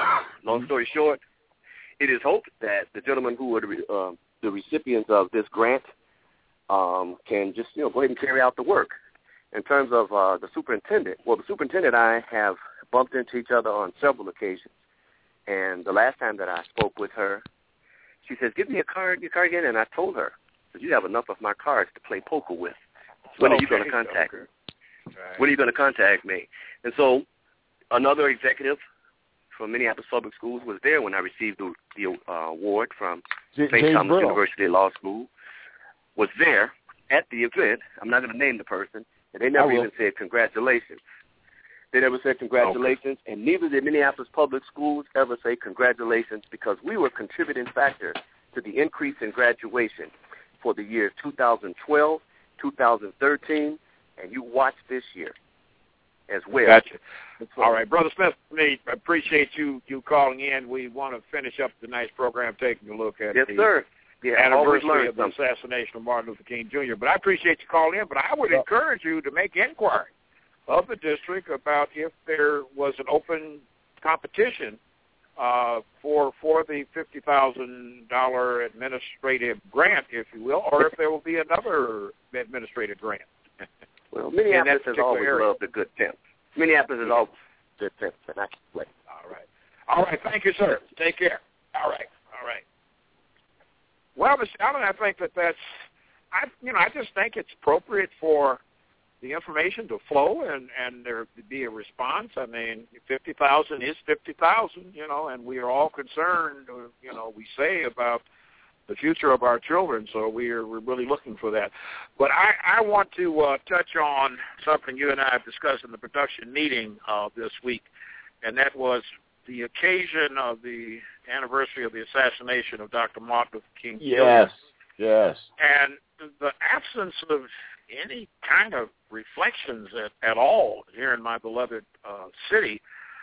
it is hoped that the gentlemen who are the recipients of this grant can just go ahead and carry out the work. In terms of the superintendent, the superintendent and I have bumped into each other on several occasions. And the last time that I spoke with her, she says, "Give me your card again." And I told her, "You have enough of my cards to play poker with. When are you going to contact me? When are you going to contact me?" And so another executive from Minneapolis Public Schools was there when I received the award from St. Thomas University Law School, was there at the event. I'm not going to name the person, and they never even said congratulations. They never said congratulations, and neither did Minneapolis Public Schools ever say congratulations, because we were a contributing factor to the increase in graduation for the years 2012, 2013, and you watch this year as well. Gotcha. All right, Brother Smith, I appreciate you calling in. We want to finish up tonight's program taking a look at the anniversary of the assassination of Martin Luther King Jr. But I appreciate you calling in, but I would encourage you to make inquiry of the district about if there was an open competition for the $50,000 administrative grant, if you will, or if there will be another administrative grant. Well, Minneapolis has always loved a good pimp. Minneapolis is always a good pimp, and I can play. All right. Thank you, sir. Take care. All right. Well, Mr. Allen, I think I just think it's appropriate for the information to flow and there to be a response. I mean, 50,000 is 50,000, and we are all concerned, we say about the future of our children, so we're really looking for that. But I want to touch on something you and I have discussed in the production meeting this week, and that was the occasion of the anniversary of the assassination of Dr. Martin Luther King Jr. Yes. And the absence of any kind of reflections at all here in my beloved city.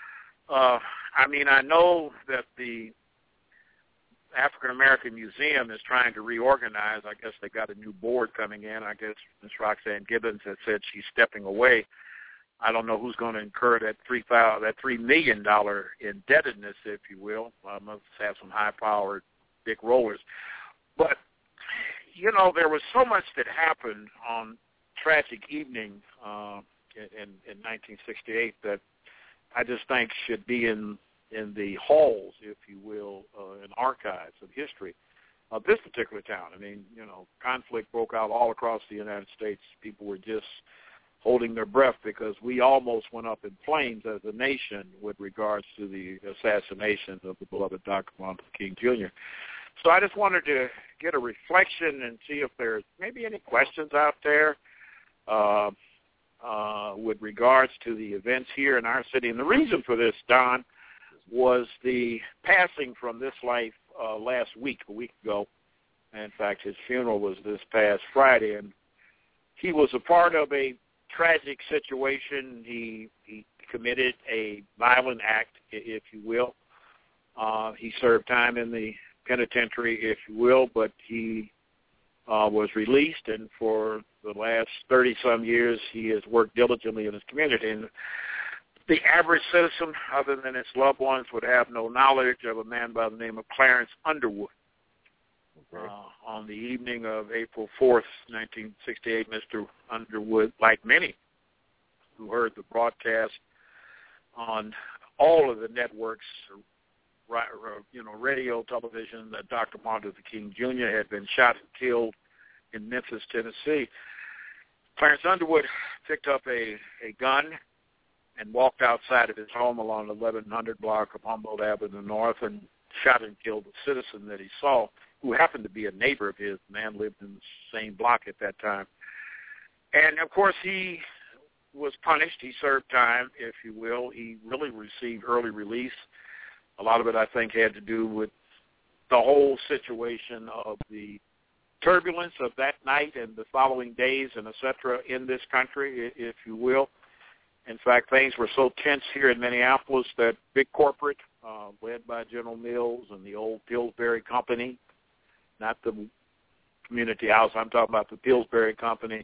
I know that the African American Museum is trying to reorganize. I guess they got a new board coming in. I guess Ms. Roxanne Gibbons has said she's stepping away. I don't know who's going to incur that $3 million indebtedness, if you will. I must have some high-powered big rollers. But, there was so much that happened on tragic evening in 1968 that I just think should be in the halls, if you will, in archives of history of this particular town. I mean, conflict broke out all across the United States. People were just holding their breath because we almost went up in flames as a nation with regards to the assassination of the beloved Dr. Martin Luther King Jr. So I just wanted to get a reflection and see if there's maybe any questions out there with regards to the events here in our city. And the reason for this, Don, was the passing from this life last week, a week ago. In fact, his funeral was this past Friday, and he was a part of a tragic situation. He committed a violent act, if you will. He served time in the penitentiary, if you will, but he was released, and for the last 30-some years, he has worked diligently in his community. And the average citizen, other than his loved ones, would have no knowledge of a man by the name of Clarence Underwood. Okay. On the evening of April 4th, 1968, Mr. Underwood, like many who heard the broadcast on all of the networks, radio, television, that Dr. Martin Luther King Jr. had been shot and killed in Memphis, Tennessee. Clarence Underwood picked up a gun and walked outside of his home along the 1100 block of Humboldt Avenue North and shot and killed a citizen that he saw, who happened to be a neighbor of his. The man lived in the same block at that time. And, of course, he was punished. He served time, if you will. He really received early release. A lot of it, I think, had to do with the whole situation of the turbulence of that night and the following days and et cetera in this country, if you will. In fact, things were so tense here in Minneapolis that big corporate, led by General Mills and the old Pillsbury Company, not the community house, I'm talking about the Pillsbury Company,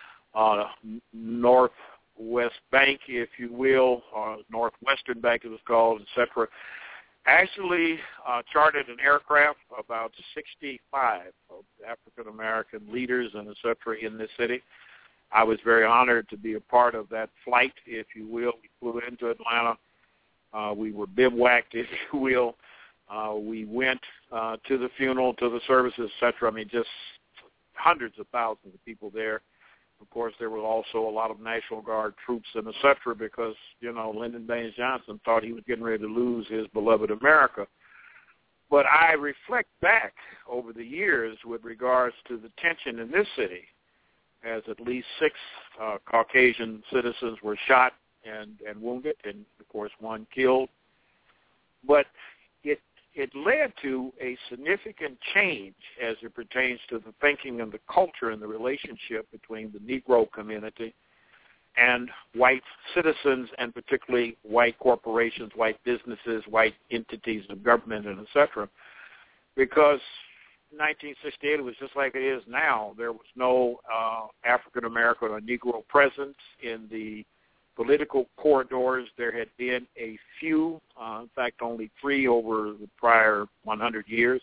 Northwest Bank, if you will, or Northwestern Bank it was called, et cetera, actually chartered an aircraft, about 65 of African-American leaders and et cetera in this city. I was very honored to be a part of that flight, if you will. We flew into Atlanta. We were bivouacked, if you will. We went to the funeral, to the services, et cetera. I mean, just hundreds of thousands of people there. Of course, there were also a lot of National Guard troops and et cetera because, Lyndon Baines Johnson thought he was getting ready to lose his beloved America. But I reflect back over the years with regards to the tension in this city, as at least 6 Caucasian citizens were shot and wounded, and, of course, 1 killed. But it led to a significant change as it pertains to the thinking and the culture and the relationship between the Negro community and white citizens, and particularly white corporations, white businesses, white entities of government, and et cetera. Because 1968 was just like it is now. There was no African-American or Negro presence in the political corridors. There had been a few, in fact, only 3 over the prior 100 years.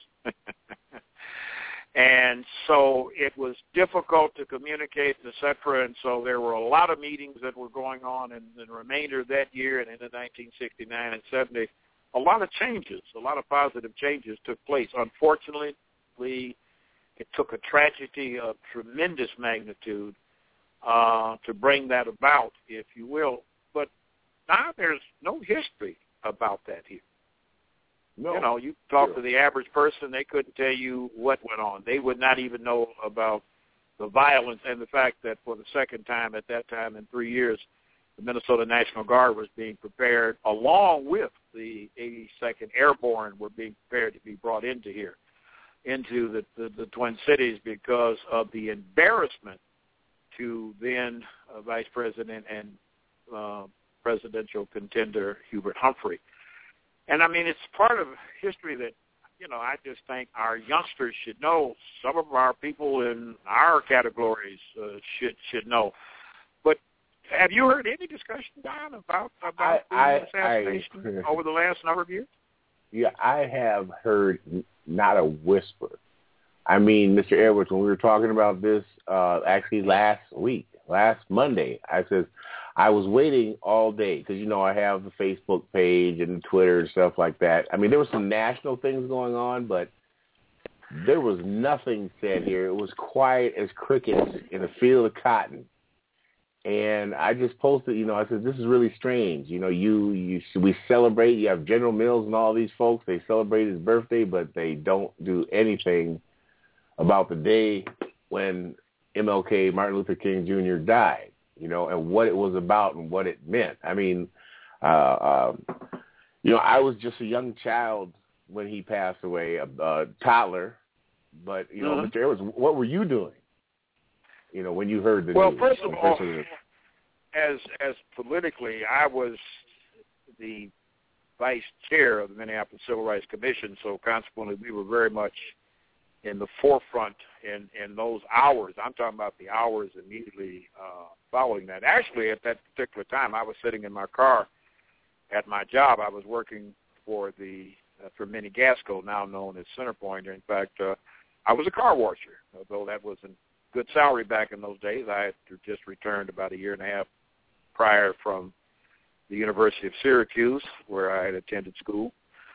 And so it was difficult to communicate, et cetera, and so there were a lot of meetings that were going on in the remainder of that year and into 1969 and 70. A lot of changes, a lot of positive changes took place. Unfortunately, it took a tragedy of tremendous magnitude to bring that about, if you will. But now there's no history about that here. No. You talk to the average person, they couldn't tell you what went on. They would not even know about the violence and the fact that for the second time at that time in 3 years, the Minnesota National Guard was being prepared, along with the 82nd Airborne were being prepared to be brought into here, into the Twin Cities, because of the embarrassment to then Vice President and presidential contender Hubert Humphrey. And, I mean, it's part of history that, I just think our youngsters should know. Some of our people in our categories should know. But have you heard any discussion, Don, about the assassination over the last number of years? Yeah, I have heard not a whisper. I mean, Mr. Edwards, when we were talking about this actually last Monday, I said I was waiting all day because, I have the Facebook page and Twitter and stuff like that. I mean, there were some national things going on, but there was nothing said here. It was quiet as crickets in a field of cotton. And I just posted, I said, this is really strange. We celebrate. You have General Mills and all these folks. They celebrate his birthday, but they don't do anything about the day when MLK, Martin Luther King Jr. died, you know, and what it was about and what it meant. I mean, you know, I was just a young child when he passed away, a toddler, but, you know, but there was, what were you doing, you know, when you heard the news? Well, first of all, as politically, I was the vice chair of the Minneapolis Civil Rights Commission, so consequently we were very much in the forefront in those hours. I'm talking about the hours immediately following that. Actually, at that particular time, I was sitting in my car at my job. I was working for Minnie Gasco, now known as Centerpoint. In fact, I was a car washer, although that was a good salary back in those days. I had just returned about a year and a half prior from the University of Syracuse, where I had attended school.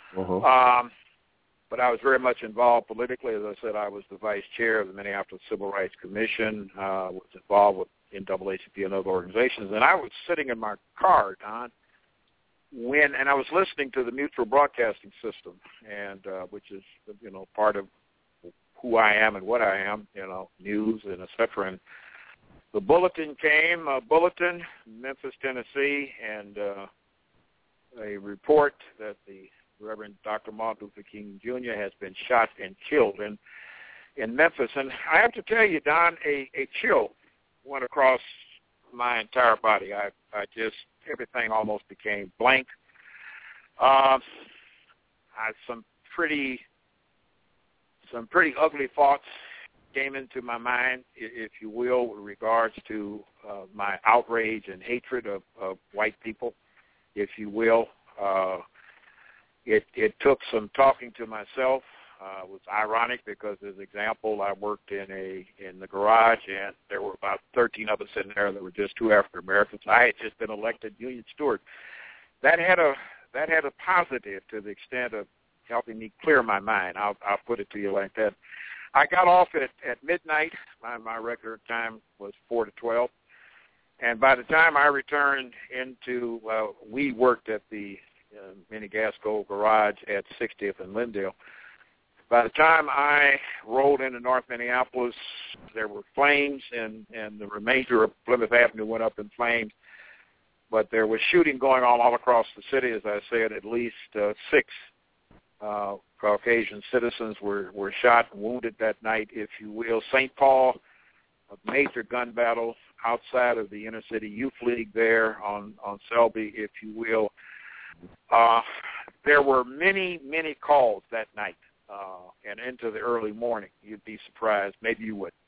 But I was very much involved politically. As I said, I was the vice chair of the Minneapolis Civil Rights Commission, was involved with NAACP and other organizations. And I was sitting in my car, Don, and I was listening to the Mutual Broadcasting System, and which is, you know, part of who I am and what I am, you know, news and et cetera. And the bulletin came, Memphis, Tennessee, and a report that the Reverend Dr. Martin Luther King Jr. has been shot and killed in Memphis. And I have to tell you, Don, a chill went across my entire body. I just, everything almost became blank. Some pretty ugly thoughts came into my mind, if you will, with regards to my outrage and hatred of white people, if you will. It took some talking to myself. It was ironic because, as an example, I worked in the garage, and there were about 13 of us in there that were just two African Americans. I had just been elected union steward. That had a positive to the extent of helping me clear my mind. I'll put it to you like that. I got off at midnight. My record time was 4 to 12. And by the time I returned into, we worked at the Minnie Gasco garage at 60th and Lindale. By the time I rolled into North Minneapolis, there were flames, and the remainder of Plymouth Avenue went up in flames. But there was shooting going on all across the city. As I said, at least 6 Caucasian citizens were shot and wounded that night, if you will. St. Paul, a major gun battle outside of the inner city youth league there on Selby, if you will. There were many, many calls that night and into the early morning. You'd be surprised. Maybe you would.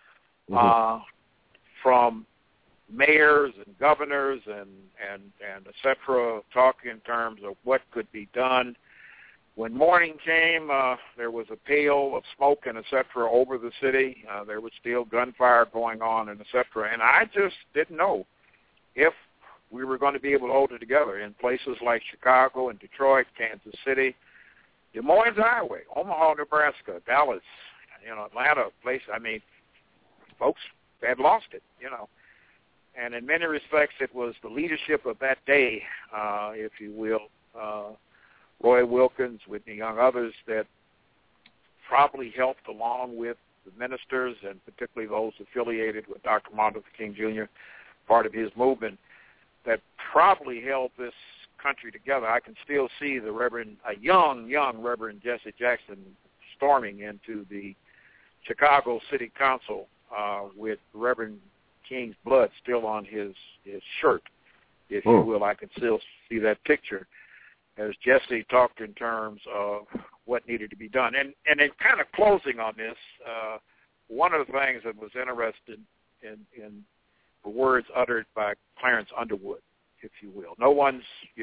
From mayors and governors and et cetera, talking in terms of what could be done. When morning came, there was a pale of smoke and et cetera over the city. There was still gunfire going on and et cetera. And I just didn't know if we were going to be able to hold it together in places like Chicago and Detroit, Kansas City, Des Moines, Iowa, Omaha, Nebraska, Dallas, Atlanta, places. I mean, folks had lost it, And in many respects, it was the leadership of that day, if you will, Roy Wilkins, Whitney Young, others that probably helped, along with the ministers and particularly those affiliated with Dr. Martin Luther King Jr., part of his movement, that probably held this country together. I can still see a young Reverend Jesse Jackson storming into the Chicago City Council with Reverend King's blood still on his shirt, if you will. I can still see that picture as Jesse talked in terms of what needed to be done. And in kind of closing on this, one of the things that was interesting in the words uttered by Clarence Underwood, if you will. No one's,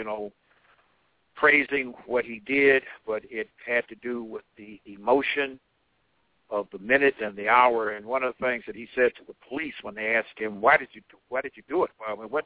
praising what he did, but it had to do with the emotion of the minute and the hour. And one of the things that he said to the police when they asked him, why did you do it?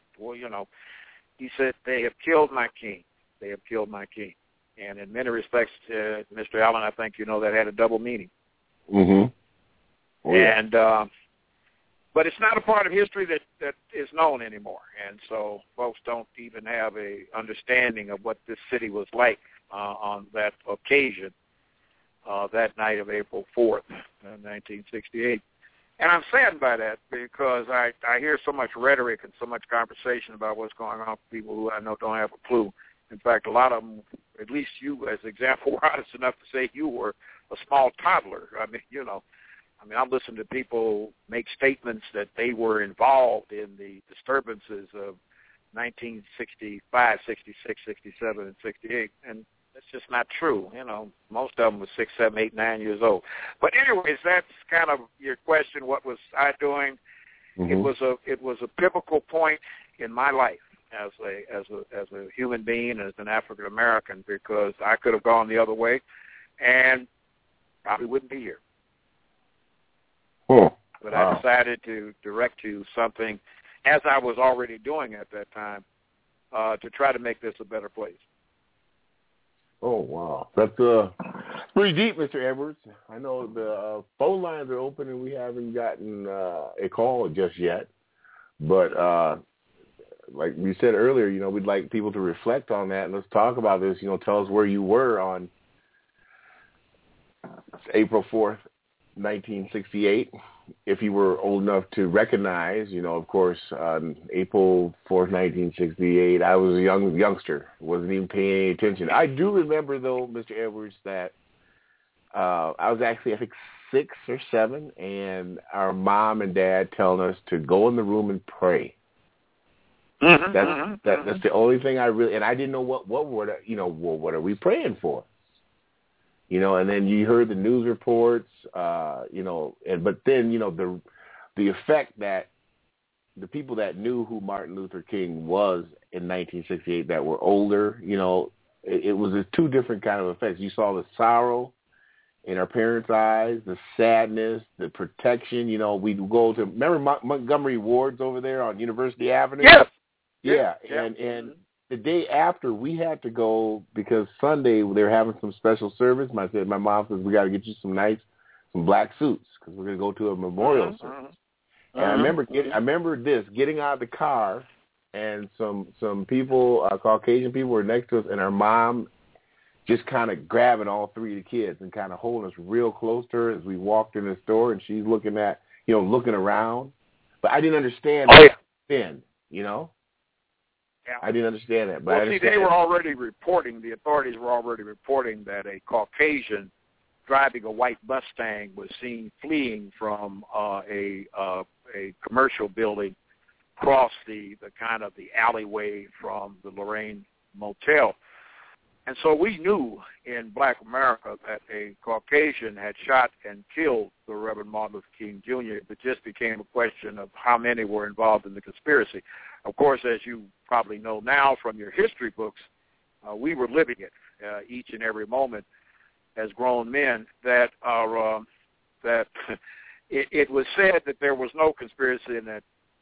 He said, they have killed my king. They have killed my king. And in many respects, Mr. Allen, I think that had a double meaning. Mm-hmm. Oh, yeah. And but it's not a part of history that is known anymore. And so folks don't even have a understanding of what this city was like on that occasion, that night of April 4th, 1968. And I'm saddened by that because I hear so much rhetoric and so much conversation about what's going on with people who I know don't have a clue. In fact, a lot of them, at least you as an example, were honest enough to say you were a small toddler. I mean, I've listened to people make statements that they were involved in the disturbances of 1965, 66, 67, and 68, and that's just not true. Most of them were 6, 7, 8, 9 years old. But anyways, that's kind of your question. What was I doing? Mm-hmm. It was a pivotal point in my life as a human being, as an African American, because I could have gone the other way, and probably wouldn't be here. Oh, but I decided to direct to something, as I was already doing at that time, to try to make this a better place. Oh, wow. That's pretty deep, Mr. Edwards. I know the phone lines are open and we haven't gotten a call just yet. But like we said earlier, we'd like people to reflect on that and let's talk about this. Tell us where you were on April 4th, 1968. If you were old enough to recognize, of course, on April 4th, 1968, I was a youngster, wasn't even paying any attention. I do remember, though, Mr. Edwards, that I was actually, I think, 6 or 7, and our mom and dad telling us to go in the room and pray. Mm-hmm. That's the only thing I really, and I didn't know what what are we praying for? And then you heard the news reports, but then, the effect that the people that knew who Martin Luther King was in 1968 that were older, it was a 2 different kind of effects. You saw the sorrow in our parents' eyes, the sadness, the protection. We'd go to, remember Montgomery Ward's over there on University Avenue? Yes. Yeah. And the day after, we had to go because Sunday they were having some special service. My mom says, we got to get you some black suits because we're going to go to a memorial service. And I remember getting out of the car, and some people, Caucasian people, were next to us, and our mom just kind of grabbing all 3 of the kids and kind of holding us real close to her as we walked in the store, and she's looking around. But I didn't understand then, Yeah. I didn't understand that. But they were already reporting, the authorities were already reporting that a Caucasian driving a white Mustang was seen fleeing from a commercial building across the kind of the alleyway from the Lorraine Motel. And so we knew in Black America that a Caucasian had shot and killed the Reverend Martin Luther King Jr. It just became a question of how many were involved in the conspiracy. Of course, as you probably know now from your history books, we were living it each and every moment as grown men. That it was said that there was no conspiracy and that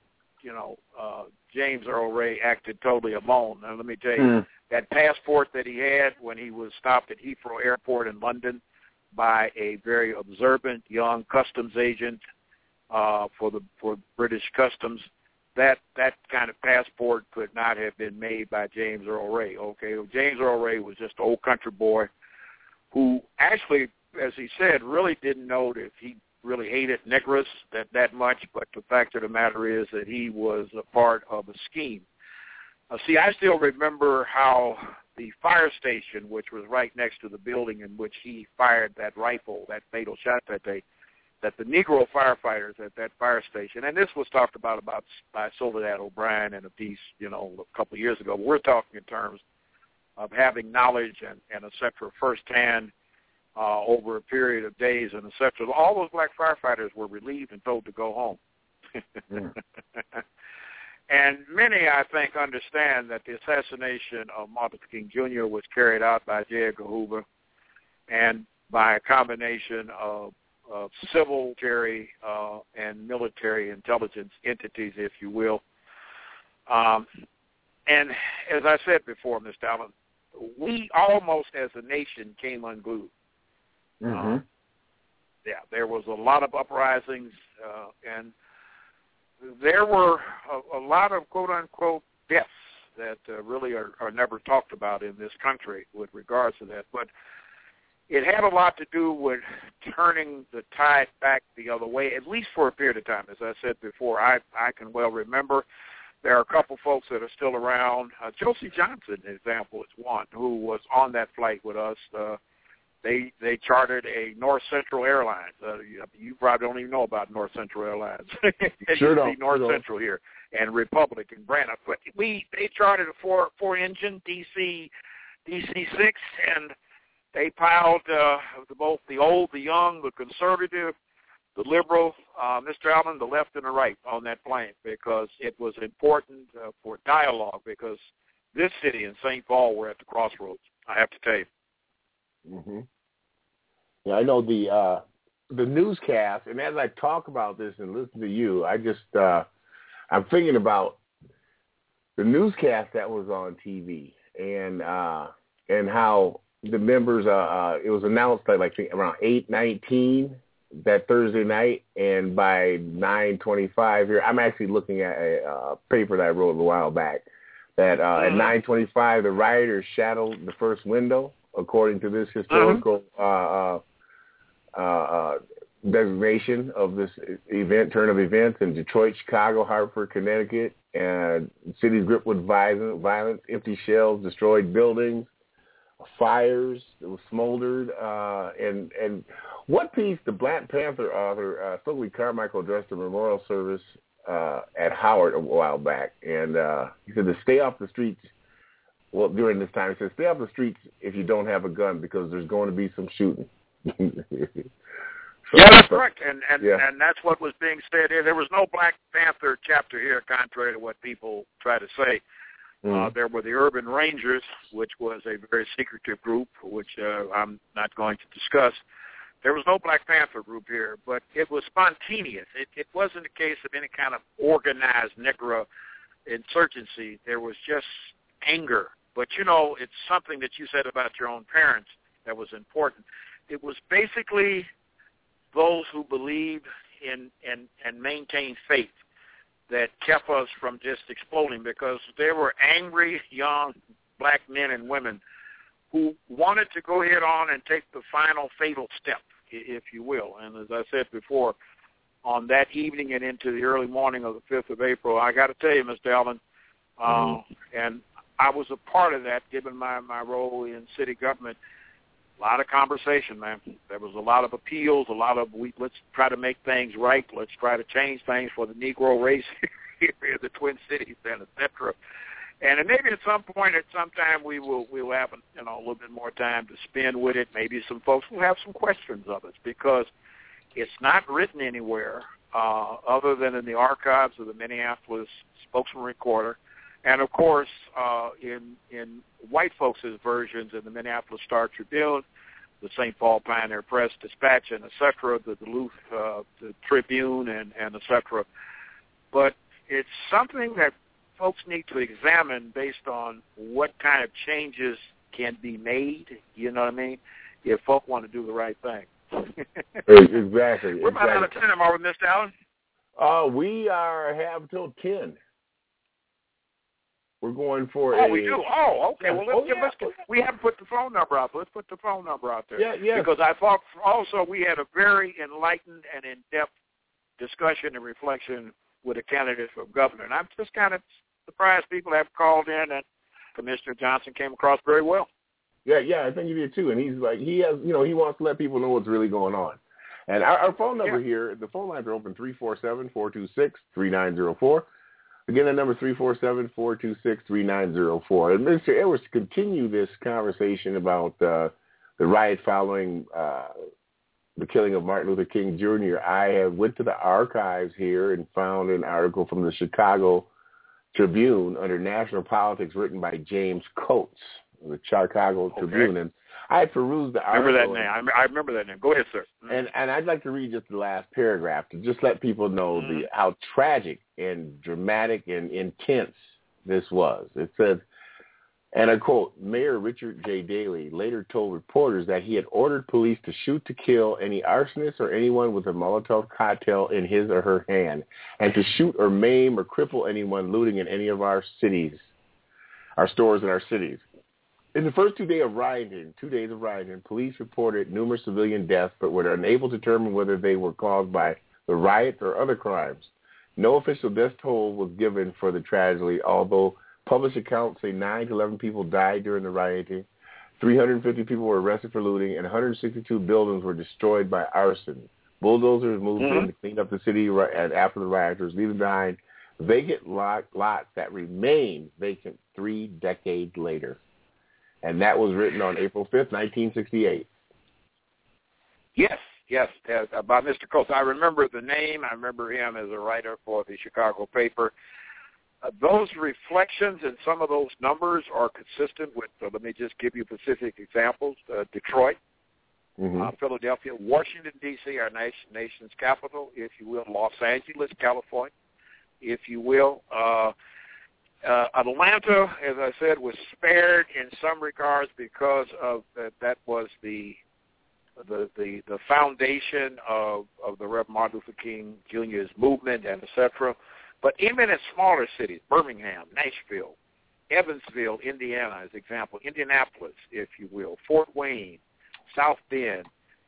James Earl Ray acted totally alone. Now, let me tell you, that passport that he had when he was stopped at Heathrow Airport in London by a very observant young customs agent for British Customs, that kind of passport could not have been made by James Earl Ray. Okay, James Earl Ray was just an old country boy who actually, as he said, really didn't know that he really hated Negroes that much, but the fact of the matter is that he was a part of a scheme. See, I still remember how the fire station, which was right next to the building in which he fired that rifle, that fatal shot that day, that the Negro firefighters at that fire station, and this was talked about by Soledad O'Brien in a piece, a couple of years ago. We're talking in terms of having knowledge and et cetera, firsthand over a period of days and et cetera. All those black firefighters were relieved and told to go home. And many, I think, understand that the assassination of Martin Luther King Jr. was carried out by J. Edgar Hoover and by a combination of civil, military, and military intelligence entities, if you will. And as I said before, Mr. Allen, we almost as a nation came unglued. There was a lot of uprisings, and there were a lot of quote-unquote deaths that really are never talked about in this country with regards to that. But it had a lot to do with turning the tide back the other way, at least for a period of time. As I said before, I can well remember. There are a couple folks that are still around. Josie Johnson, an example, is one who was on that flight with us. They chartered a North Central Airlines. You probably don't even know about North Central Airlines. Sure don't. North Central here and Republic and Brandon. But they chartered a four-engine DC-6, and they piled both the old, the young, the conservative, the liberal, Mr. Allen, the left and the right on that plane, because it was important for dialogue, because this city and St. Paul were at the crossroads, I have to tell you. Mm-hmm. Yeah, I know the newscast, and as I talk about this and listen to you, I'm thinking about the newscast that was on TV and how the members, it was announced at like around 8:19 that Thursday night, and by 9:25 here, I'm actually looking at a paper that I wrote a while back, that at 9:25 the rioters shattered the first window, according to this historical designation of this turn of events in Detroit, Chicago, Hartford, Connecticut, and cities gripped with violence, empty shells, destroyed buildings, fires that were smoldered, and what piece the Black Panther author Stokely Carmichael addressed a memorial service at Howard a while back, and he said to stay off the streets. Well, during this time, he said, stay off the streets if you don't have a gun, because there's going to be some shooting. Yeah, that's correct, and that's what was being said here. There was no Black Panther chapter here, contrary to what people try to say. There were the Urban Rangers, which was a very secretive group, which I'm not going to discuss. There was no Black Panther group here, but it was spontaneous. It wasn't a case of any kind of organized Negro insurgency. There was just anger. But, it's something that you said about your own parents that was important. It was basically those who believed in and maintained faith that kept us from just exploding, because there were angry young black men and women who wanted to go head on and take the final fatal step, if you will. And as I said before, on that evening and into the early morning of the 5th of April, I got to tell you, Mr. Allen, and I was a part of that, given my role in city government. A lot of conversation, man. There was a lot of appeals, a lot of let's try to make things right. Let's try to change things for the Negro race here in the Twin Cities, and et cetera. And maybe at some point, at some time, we'll have a little bit more time to spend with it. Maybe some folks will have some questions of us, because it's not written anywhere other than in the archives of the Minneapolis Spokesman Recorder. And, of course, in white folks' versions in the Minneapolis Star-Tribune, the St. Paul Pioneer Press Dispatch, and et cetera, the Duluth the Tribune, and et cetera. But it's something that folks need to examine based on what kind of changes can be made, you know what I mean, if folk want to do the right thing. Exactly. We're about out of time, are we, Mr. Allen? We have till 10. We're going for we do? Oh, okay. Well, we haven't put the phone number out. Let's put the phone number out there. Yeah. Because I thought also we had a very enlightened and in-depth discussion and reflection with a candidate for governor. And I'm just kind of surprised people have called in, and Commissioner Johnson came across very well. Yeah, I think he did too. And he's like, he wants to let people know what's really going on. And our phone number here, the phone lines are open 347-426-3904. Again, the number is 347-426-3904. And Mr. Edwards, to continue this conversation about the riot following the killing of Martin Luther King Jr., I went to the archives here and found an article from the Chicago Tribune under National Politics written by James Coates, the Chicago Tribune. And I perused the article. Remember that name. I remember that name. Go ahead, sir. And I'd like to read just the last paragraph to just let people know how tragic and dramatic and intense this was. It says, and I quote, Mayor Richard J. Daley later told reporters that he had ordered police to shoot to kill any arsonist or anyone with a Molotov cocktail in his or her hand, and to shoot or maim or cripple anyone looting in any of our cities, our stores in our cities. In the first 2 days of rioting, police reported numerous civilian deaths, but were unable to determine whether they were caused by the riots or other crimes. No official death toll was given for the tragedy, although published accounts say 9 to 11 people died during the rioting, 350 people were arrested for looting, and 162 buildings were destroyed by arson. Bulldozers moved in to clean up the city after the rioters, leaving behind vacant lots that remain vacant 3 decades later. And that was written on April 5th, 1968. Yes, by Mr. Coates. I remember the name. I remember him as a writer for the Chicago paper. Those reflections and some of those numbers are consistent with, let me just give you specific examples, Detroit, Philadelphia, Washington, D.C., our nation's capital, if you will, Los Angeles, California, if you will. Atlanta, as I said, was spared in some regards because of that was the foundation of the Reverend Martin Luther King Jr.'s movement and et cetera. But even in smaller cities, Birmingham, Nashville, Evansville, Indiana, as example, Indianapolis, if you will, Fort Wayne, South Bend,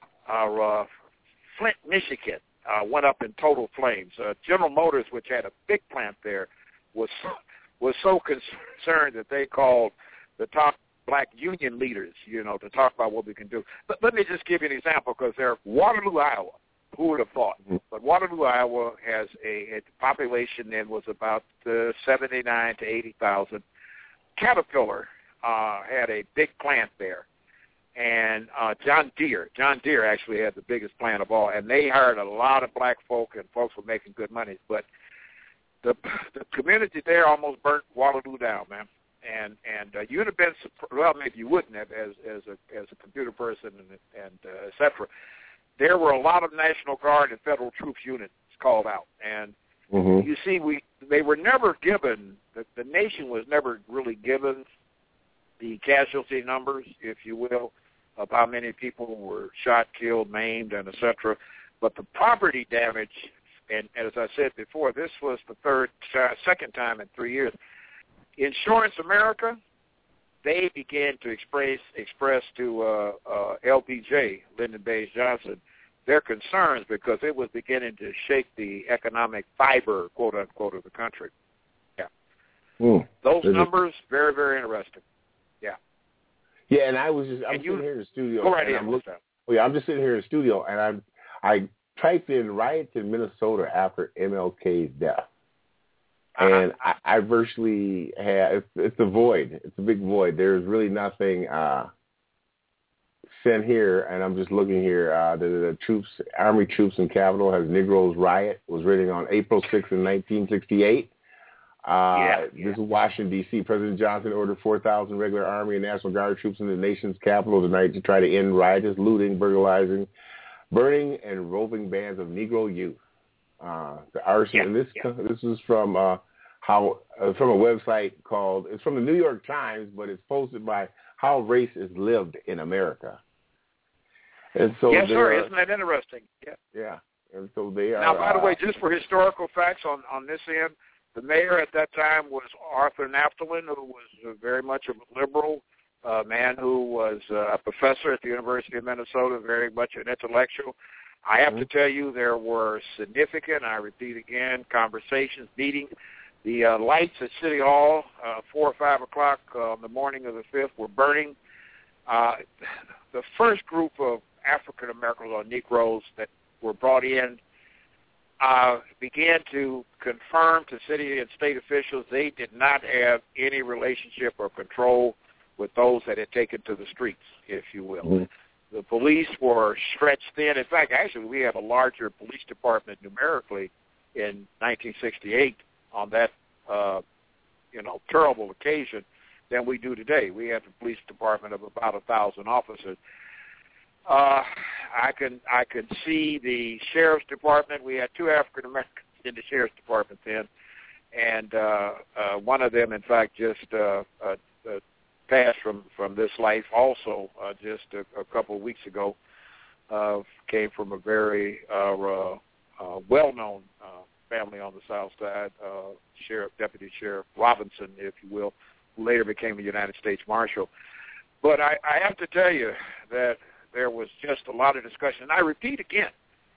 Flint, Michigan, went up in total flames. General Motors, which had a big plant there, was so concerned that they called the top black union leaders, to talk about what we can do. But let me just give you an example, because they're Waterloo, Iowa. Who would have thought? But Waterloo, Iowa has a population then was about 79 to 80,000. Caterpillar had a big plant there. And John Deere actually had the biggest plant of all. And they hired a lot of black folk, and folks were making good money. But the community there almost burnt Waterloo down, man. And you'd have been, well, maybe you wouldn't have as a computer person and et cetera. There were a lot of National Guard and Federal Troops units called out. And you see, they were never given, the nation was never really given the casualty numbers, if you will, of how many people were shot, killed, maimed, and et cetera. But the property damage, and as I said before, this was the second time in 3 years. Insurance America, they began to express to LBJ, Lyndon Baines Johnson, their concerns, because it was beginning to shake the economic fiber, quote unquote, of the country. Yeah, those numbers, very, very interesting. Yeah. Yeah, and I'm sitting here in the studio. Go right in. I'm just sitting here in the studio, and I typed in riots in Minnesota after MLK's death. And I virtually have, it's a void. It's a big void. There's really nothing sent here, and I'm just looking here. The Army troops in Capitol has Negroes riot. It was written on April 6th in 1968. This is Washington, D.C. President Johnson ordered 4,000 regular Army and National Guard troops in the nation's capital tonight to try to end riotous looting, burglarizing, burning, and roving bands of Negro youth. The arson, and this is from a website called, it's from the New York Times, but it's posted by How Race is Lived in America. And so yes, sir. Isn't that interesting? Yeah. And so they are. Now, by the way, just for historical facts on this end, the mayor at that time was Arthur Naftalin, who was very much of a liberal man who was a professor at the University of Minnesota, very much an intellectual. I have to tell you, there were significant, I repeat again, conversations, meetings. The lights at City Hall, 4 or 5 o'clock on the morning of the 5th, were burning. The first group of African Americans or Negroes that were brought in began to confirm to city and state officials they did not have any relationship or control with those that had taken to the streets, if you will. The police were stretched thin. In fact, actually, we have a larger police department numerically in 1968 on that, terrible occasion than we do today. We have a police department of about 1,000 officers. I can see the sheriff's department. We had 2 African Americans in the sheriff's department then, and one of them, in fact, just passed from this life also just a couple of weeks ago. Came from a very well-known family on the South Side, Deputy Sheriff Robinson, if you will, who later became a United States Marshal. But I have to tell you that there was just a lot of discussion. And I repeat again,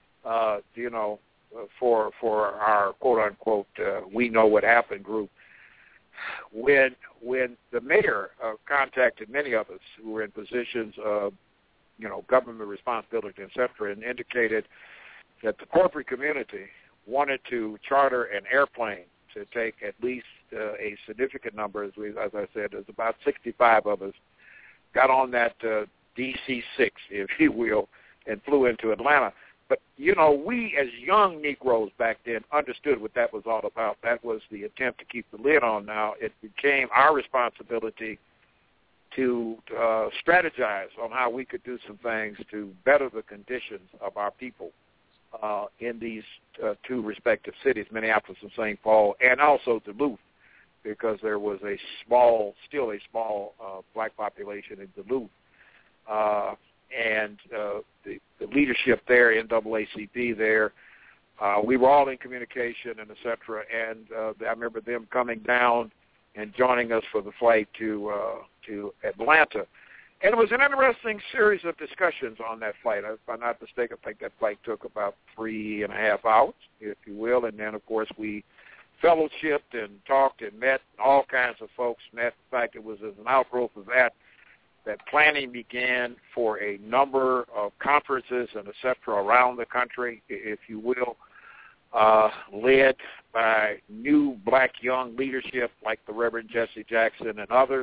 for our quote-unquote We Know What Happened group, when the mayor contacted many of us who were in positions of, government responsibility, et cetera, and indicated that the corporate community wanted to charter an airplane to take at least a significant number, as I said, there's about 65 of us, got on that DC-6, if you will, and flew into Atlanta. But, we as young Negroes back then understood what that was all about. That was the attempt to keep the lid on. Now, it became our responsibility to strategize on how we could do some things to better the conditions of our people in these two respective cities, Minneapolis and St. Paul, and also Duluth, because there was still a small black population in Duluth. And the leadership there, NAACP there, we were all in communication and et cetera. And I remember them coming down and joining us for the flight to Atlanta. And it was an interesting series of discussions on that flight. If I'm not mistaken, I think that flight took about 3.5 hours, if you will. And then, of course, we fellowshipped and talked and met all kinds of folks. Met. In fact, it was as an outgrowth of that planning began for a number of conferences and et cetera around the country, if you will, led by new black young leadership like the Reverend Jesse Jackson and others.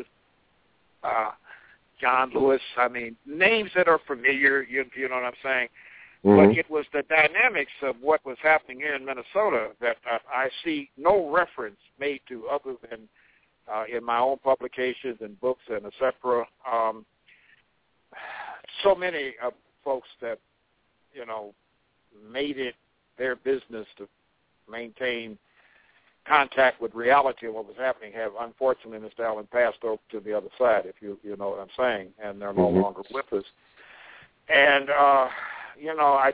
John Lewis, names that are familiar, you know what I'm saying? Mm-hmm. But it was the dynamics of what was happening here in Minnesota that I see no reference made to other than in my own publications and books and et cetera. So many folks that, made it their business to maintain contact with reality of what was happening have, unfortunately, Mr. Allen, passed over to the other side, if you know what I'm saying, and they're no longer with us. And, I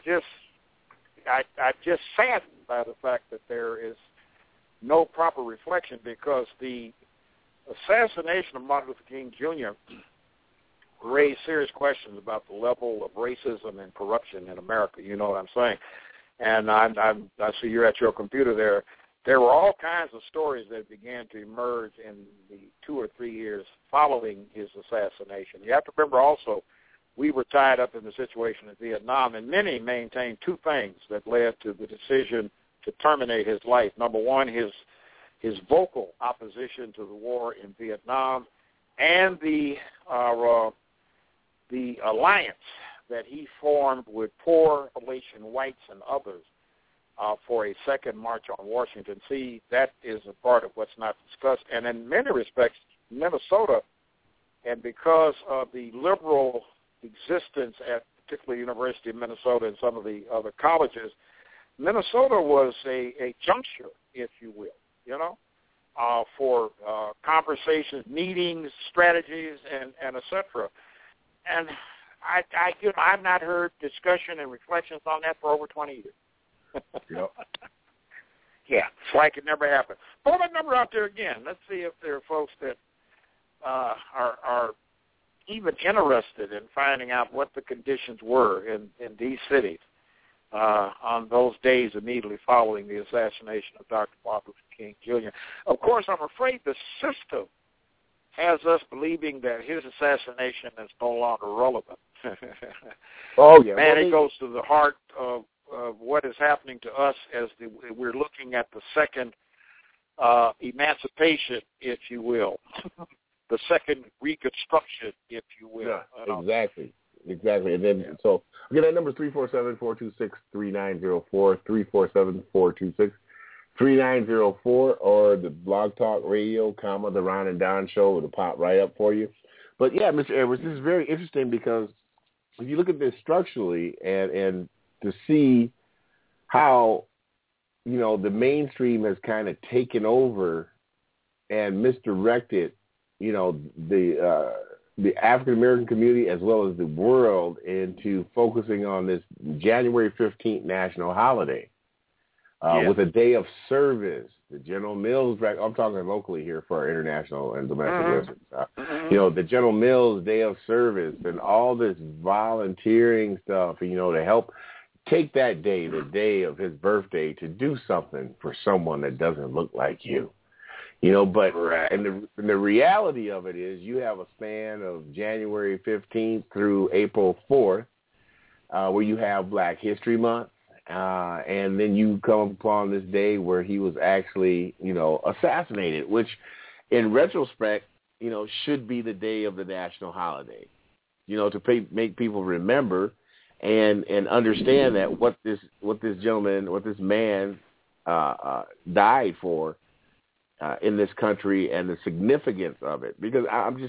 just saddened by the fact that there is no proper reflection, because the assassination of Martin Luther King Jr. raised serious questions about the level of racism and corruption in America. You know what I'm saying? And I see you're at your computer there. There were all kinds of stories that began to emerge in the 2 or 3 years following his assassination. You have to remember also, we were tied up in the situation in Vietnam, and many maintained two things that led to the decision to terminate his life. Number one, his vocal opposition to the war in Vietnam, and the alliance that he formed with poor Appalachian whites and others for a second march on Washington. See, that is a part of what's not discussed. And in many respects, Minnesota, and because of the liberal existence at particularly University of Minnesota and some of the other colleges, Minnesota was a juncture, if you will, for conversations, meetings, strategies, and et cetera. And I've not heard discussion and reflections on that for over 20 years. Yep. Yeah, it's like it never happened. Pull that number out there again. Let's see if there are folks that are even interested in finding out what the conditions were in these cities on those days immediately following the assassination of Dr. Martin Luther King Jr. Of course, I'm afraid the system has us believing that his assassination is no longer relevant. Oh, yeah. Man, it goes to the heart of what is happening to us as we're looking at the second emancipation, if you will, the second reconstruction, if you will. Yeah, exactly. And then, so, again, that number is 347-426-3904, 347-426-3904, or the Blog Talk Radio, the Ron and Don Show. It'll pop right up for you. But, yeah, Mr. Edwards, this is very interesting because if you look at this structurally and to see how, the mainstream has kind of taken over and misdirected, the African-American community as well as the world into focusing on this January 15th national holiday. with a day of service. The General Mills, I'm talking locally here for our international and domestic listeners. The General Mills Day of Service and all this volunteering stuff, to help take that day, the day of his birthday, to do something for someone that doesn't look like you. But and the reality of it is you have a span of January 15th through April 4th where you have Black History Month. And then you come upon this day where he was actually, assassinated, which in retrospect, should be the day of the national holiday, to make people remember and understand that what this man died for in this country and the significance of it. Because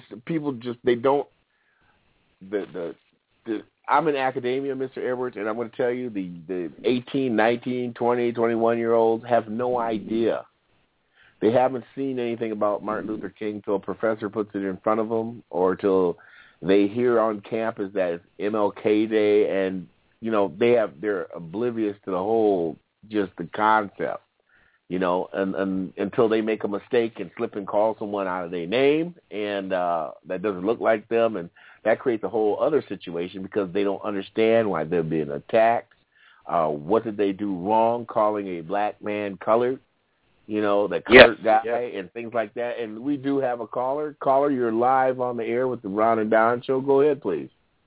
I'm in academia, Mr. Edwards, and I'm going to tell you the 18, 19, 20, 21-year-olds have no idea. They haven't seen anything about Martin Luther King till a professor puts it in front of them or till they hear on campus that it's MLK Day, and, they're oblivious to the whole, just the concept, and until they make a mistake and slip and call someone out of their name and that doesn't look like them, and that creates a whole other situation because they don't understand why they're being attacked. What did they do wrong calling a black man colored, the colored guy and things like that. And we do have a caller. Caller, you're live on the air with the Ron and Don Show. Go ahead, please.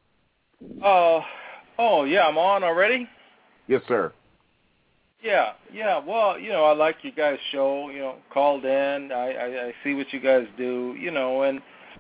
I'm on already? Yes, sir. Yeah. Well, I like you guys' show, called in. I see what you guys do, and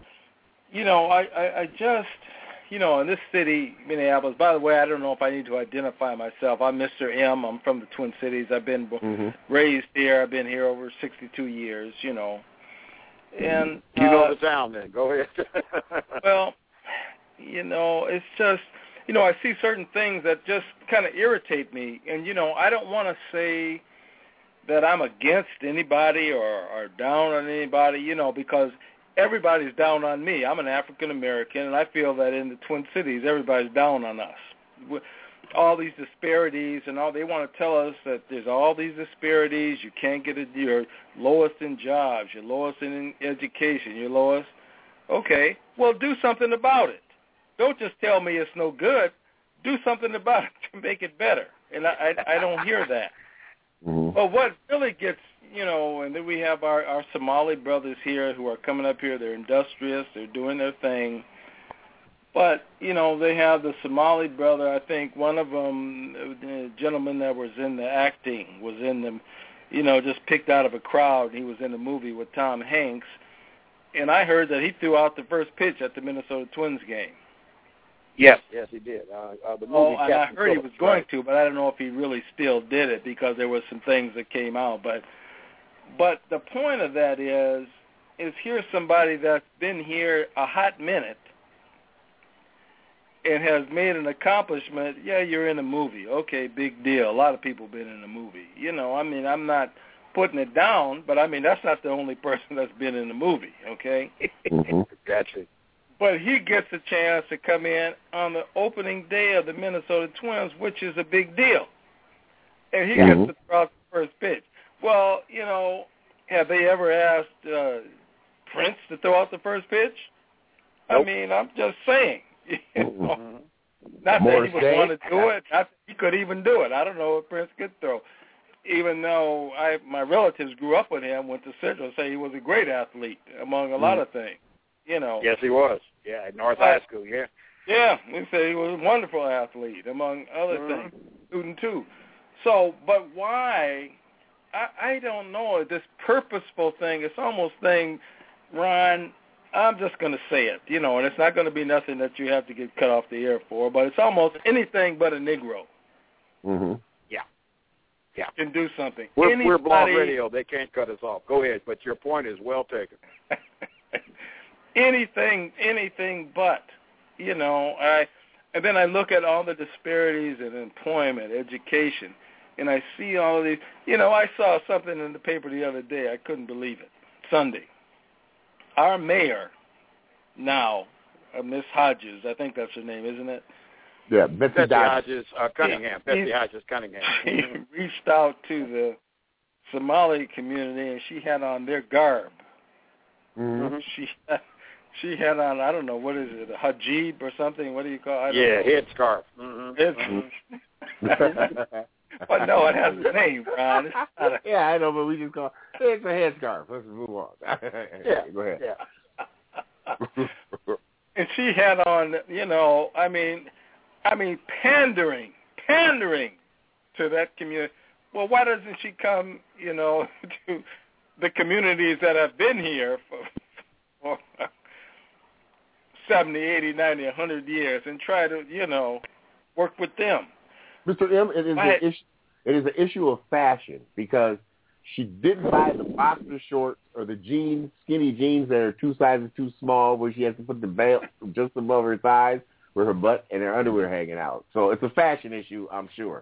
I just, in this city, Minneapolis, by the way, I don't know if I need to identify myself. I'm Mr. M. I'm from the Twin Cities. I've been raised here. I've been here over 62 years, And the town then. Go ahead. Well, it's just, I see certain things that just kind of irritate me. And, I don't want to say that I'm against anybody or down on anybody, because everybody's down on me. I'm an African-American, and I feel that in the Twin Cities, everybody's down on us. All these disparities and all, they want to tell us that there's all these disparities. You can't get you're lowest in jobs, you're lowest in education, you're lowest. Okay, well, do something about it. Don't just tell me it's no good. Do something about it to make it better. And I don't hear that. But what really gets, and then we have our Somali brothers here who are coming up here. They're industrious. They're doing their thing. But, they have the Somali brother. I think one of them, the gentleman that was in the acting, was in the, just picked out of a crowd. He was in a movie with Tom Hanks. And I heard that he threw out the first pitch at the Minnesota Twins game. Yes, he did. The movie and I heard he was going to, but I don't know if he really still did it because there were some things that came out. But the point of that is here's somebody that's been here a hot minute and has made an accomplishment. Yeah, you're in a movie. Okay, big deal. A lot of people been in a movie. I'm not putting it down, but that's not the only person that's been in a movie, okay? Gotcha. But he gets a chance to come in on the opening day of the Minnesota Twins, which is a big deal. And he gets to throw out the first pitch. Well, have they ever asked Prince to throw out the first pitch? Nope. I'm just saying. Not that he would want to do it. Not that he could even do it. I don't know if Prince could throw. Even though my relatives grew up with him, went to Central, say he was a great athlete, among a lot of things. Yes, he was. Yeah, at North High School, yeah. Yeah, they say he was a wonderful athlete, among other things, student too. So, but why? I don't know. This purposeful thing, it's almost thing, Ron, I'm just going to say it, and it's not going to be nothing that you have to get cut off the air for, but it's almost anything but a Negro. Yeah. Can do something. We're Blog Radio. They can't cut us off. Go ahead, but your point is well taken. Anything but, and then I look at all the disparities in employment, education, and I see all of these. I saw something in the paper the other day. I couldn't believe it. Sunday. Our mayor now, Miss Hodges, I think that's her name, isn't it? Yeah, Betsy Hodges Cunningham. Betsy Hodges Cunningham. She reached out to the Somali community, and she had on their garb. Mm-hmm. She had on, I don't know, what is it, a hijab or something? What do you call it? Headscarf. But no, it has a name, Ron. Yeah, I know, but we just call it's a headscarf. Let's move on. Go ahead. Yeah. And she had on, I mean, pandering to that community. Well, why doesn't she come, to the communities that have been here for 70, 80, 90, 100 years and try to, work with them? Mr. M, it is an issue of fashion because she didn't buy the boxer shorts or the jeans, skinny jeans that are 2 sizes too small where she has to put the belt just above her thighs with her butt and her underwear hanging out. So it's a fashion issue, I'm sure.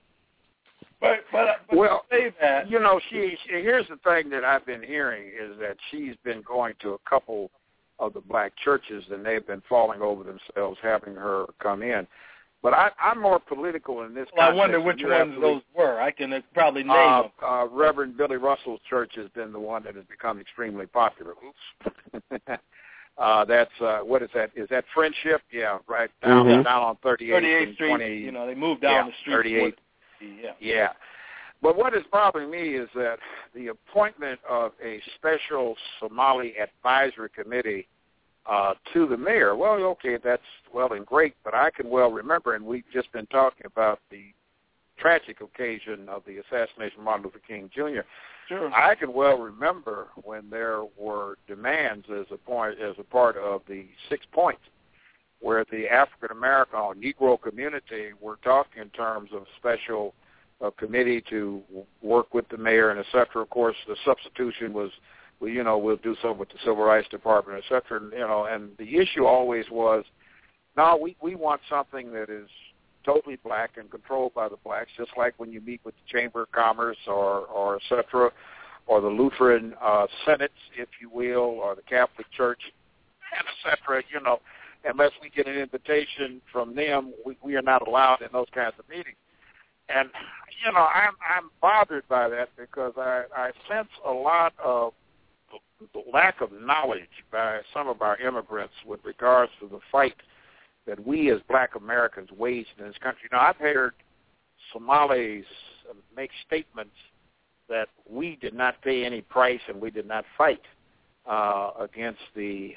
But well, say that. She here's the thing that I've been hearing is that she's been going to a couple of the black churches and they've been falling over themselves having her come in. But I'm more political in this context. I wonder which ones those were. I can probably name them. Reverend Billy Russell's church has been the one that has become extremely popular. Oops. That's, what is that? Is that Friendship? Yeah, right down on 38th Street. 20, they moved down the street. 38. Yeah. But what is bothering me is that the appointment of a special Somali advisory committee to the mayor, well, okay, that's well and great, but I can well remember, and we've just been talking about the tragic occasion of the assassination of Martin Luther King Jr. Sure. I can well remember when there were demands as a part of the 6 points where the African-American or Negro community were talking in terms of special committee to work with the mayor and et cetera. Of course, the substitution was, we'll do something with the Civil Rights Department, et cetera. And the issue always was, no, we want something that is totally black and controlled by the blacks, just like when you meet with the Chamber of Commerce or et cetera, or the Lutheran Senates, if you will, or the Catholic Church, and et cetera, unless we get an invitation from them, we are not allowed in those kinds of meetings. And, I'm bothered by that because I sense a lot of lack of knowledge by some of our immigrants with regards to the fight that we as black Americans waged in this country. Now, I've heard Somalis make statements that we did not pay any price and we did not fight against the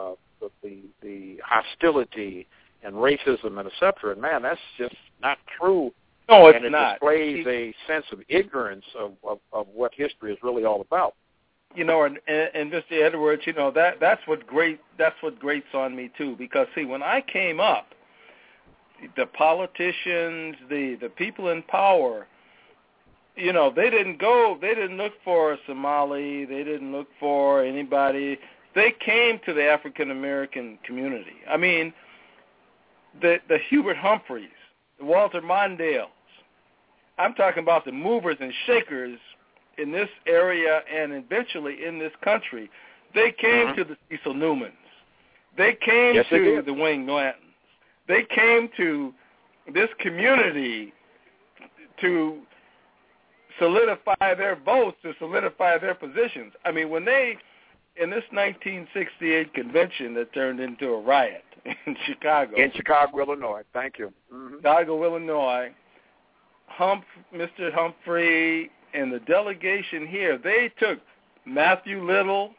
hostility and racism and et cetera. And, man, that's just not true. No, it's and it not. displays a sense of ignorance of what history is really all about. And Mr. Edwards, that's what grates on me too. Because see, when I came up, the politicians, the people in power, they didn't look for a Somali, they didn't look for anybody. They came to the African American community. I mean, the Hubert Humphreys, the Walter Mondales. I'm talking about the movers and shakers in this area and eventually in this country. They came to the Cecil Newmans. They came to the Wayne Glantons. They came to this community to solidify their votes, to solidify their positions. I mean, when they, in this 1968 convention that turned into a riot in Chicago. In Chicago, Illinois. Thank you. Mm-hmm. Chicago, Illinois. Mr. Humphrey and the delegation here, they took Matthew Little,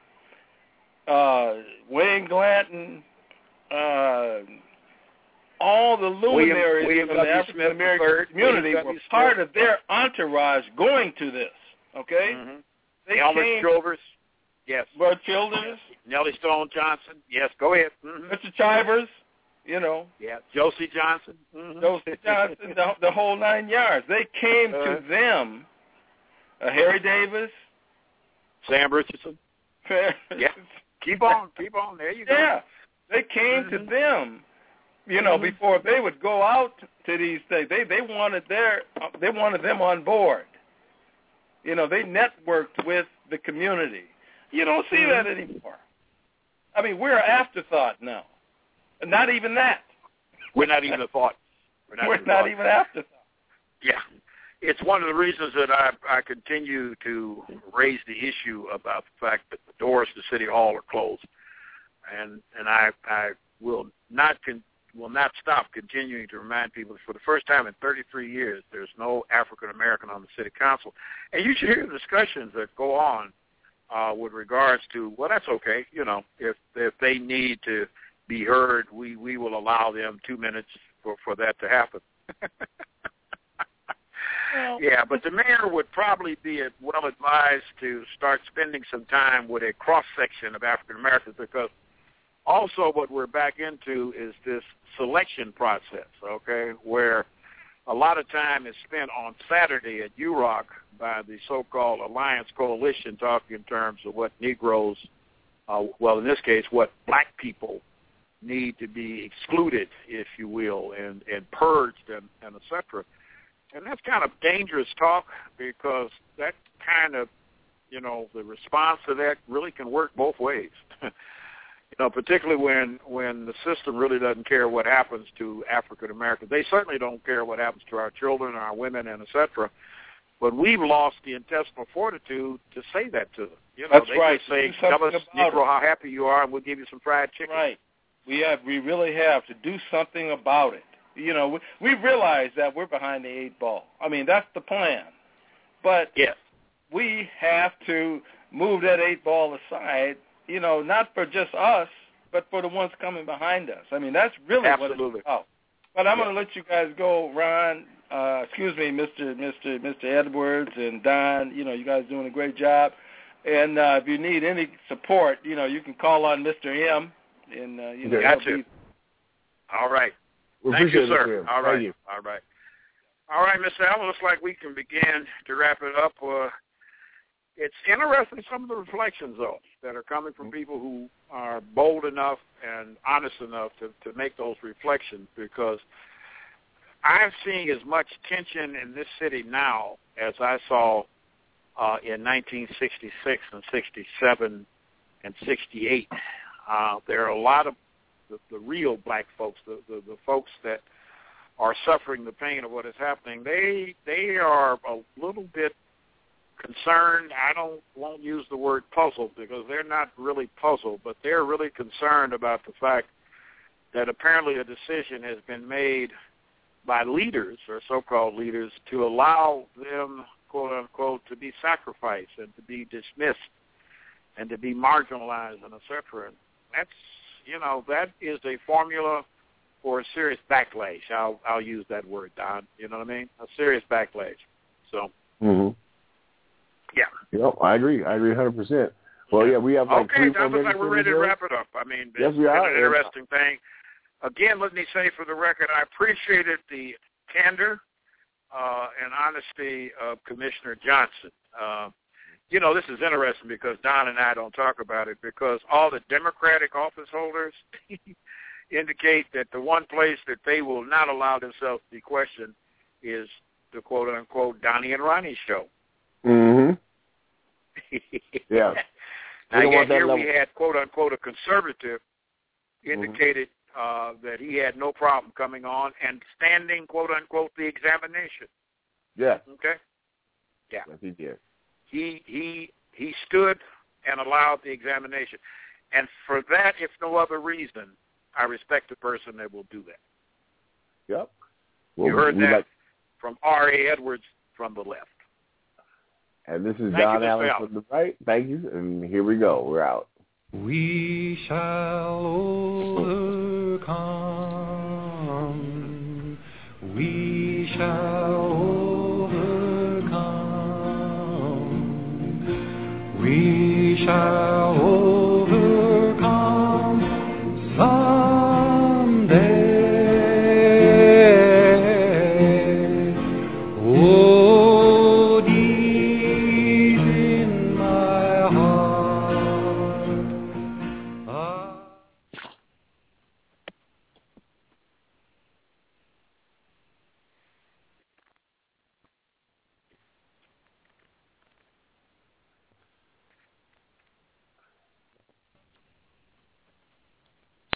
Wayne Glanton, all the luminaries from the African American community were part of their entourage going to this. Okay, they Elmer Childers, yes. Bud Childers, Nellie Stone Johnson, yes. Go ahead, Mr. Chivers. Yeah, Josie Johnson. Josie Johnson, the whole 9 yards. They came to them. Harry Davis. Sam Richardson. Yeah. Keep on. There you go. Yeah. They came to them, before they would go out to these things. They wanted them on board. They networked with the community. You don't see that anymore. I mean, we're an afterthought now. Not even that. We're not even a thought. We're not even afterthought. Yeah. It's one of the reasons that I continue to raise the issue about the fact that the doors to City Hall are closed. And I will not stop continuing to remind people that for the first time in 33 years, there's no African American on the city council. And you should hear the discussions that go on with regards to, well, that's okay. You know, if they need to be heard, we will allow them 2 minutes for that to happen. Yeah, but the mayor would probably be well advised to start spending some time with a cross-section of African Americans, because also what we're back into is this selection process, okay, where a lot of time is spent on Saturday at UROC by the so-called Alliance Coalition, talking in terms of what Negroes, well, in this case, what black people need to be excluded, if you will, and purged and et cetera. And that's kind of dangerous talk, because that kind of, you know, the response to that really can work both ways. You know, particularly when the system really doesn't care what happens to African Americans. They certainly don't care what happens to our children, our women, and et cetera. But we've lost the intestinal fortitude to say that to them. You know, that's they right. just say, tell us, Negro, how happy you are, and we'll give you some fried chicken. Right. We really have to do something about it. You know, we realize that we're behind the 8 ball. I mean, that's the plan. But yes, we have to move that 8 ball aside, you know, not for just us, but for the ones coming behind us. I mean, that's really absolutely what it's about. But I'm going to let you guys go, Ron. Excuse me, Mr. Edwards and Don. You know, you guys doing a great job. And if you need any support, you know, you can call on Mr. M. And you know, got you. All right. Thank you, sir. All right. All right. All right, Mr. Allen, looks like we can begin to wrap it up. It's interesting, some of the reflections, though, that are coming from people who are bold enough and honest enough to make those reflections, because I'm seeing as much tension in this city now as I saw in 1966 and 67 and 68. There are a lot of the real black folks, the folks that are suffering the pain of what is happening. They are a little bit concerned. I won't use the word puzzled, because they're not really puzzled, but they're really concerned about the fact that apparently a decision has been made by leaders, or so-called leaders, to allow them, quote unquote, to be sacrificed and to be dismissed and to be marginalized and et cetera. And that's, you know, that is a formula for a serious backlash. I'll use that word, Don. You know what I mean? A serious backlash. So, yeah. Yep, I agree 100%. Well, yeah, we have like okay, 3 more minutes. Like we're ready to wrap it up. I mean, yes, we are. An interesting thing. Again, let me say for the record, I appreciated the candor and honesty of Commissioner Johnson. You know, this is interesting because Don and I don't talk about it, because all the Democratic office holders indicate that the one place that they will not allow themselves to be questioned is the quote-unquote Donnie and Ronnie show. Mm-hmm. Yeah. Now, yet here we had, quote-unquote, a conservative indicated that he had no problem coming on and standing, quote-unquote, the examination. Yeah. Okay? Yeah. Yes, he did. He stood and allowed the examination. And for that, if no other reason, I respect the person that will do that. Yep. Well, you heard that from R.A. Edwards from the left. And this is Don Allen from the right. Thank you. And here we go. We're out. We shall overcome. We shall overcome. We shall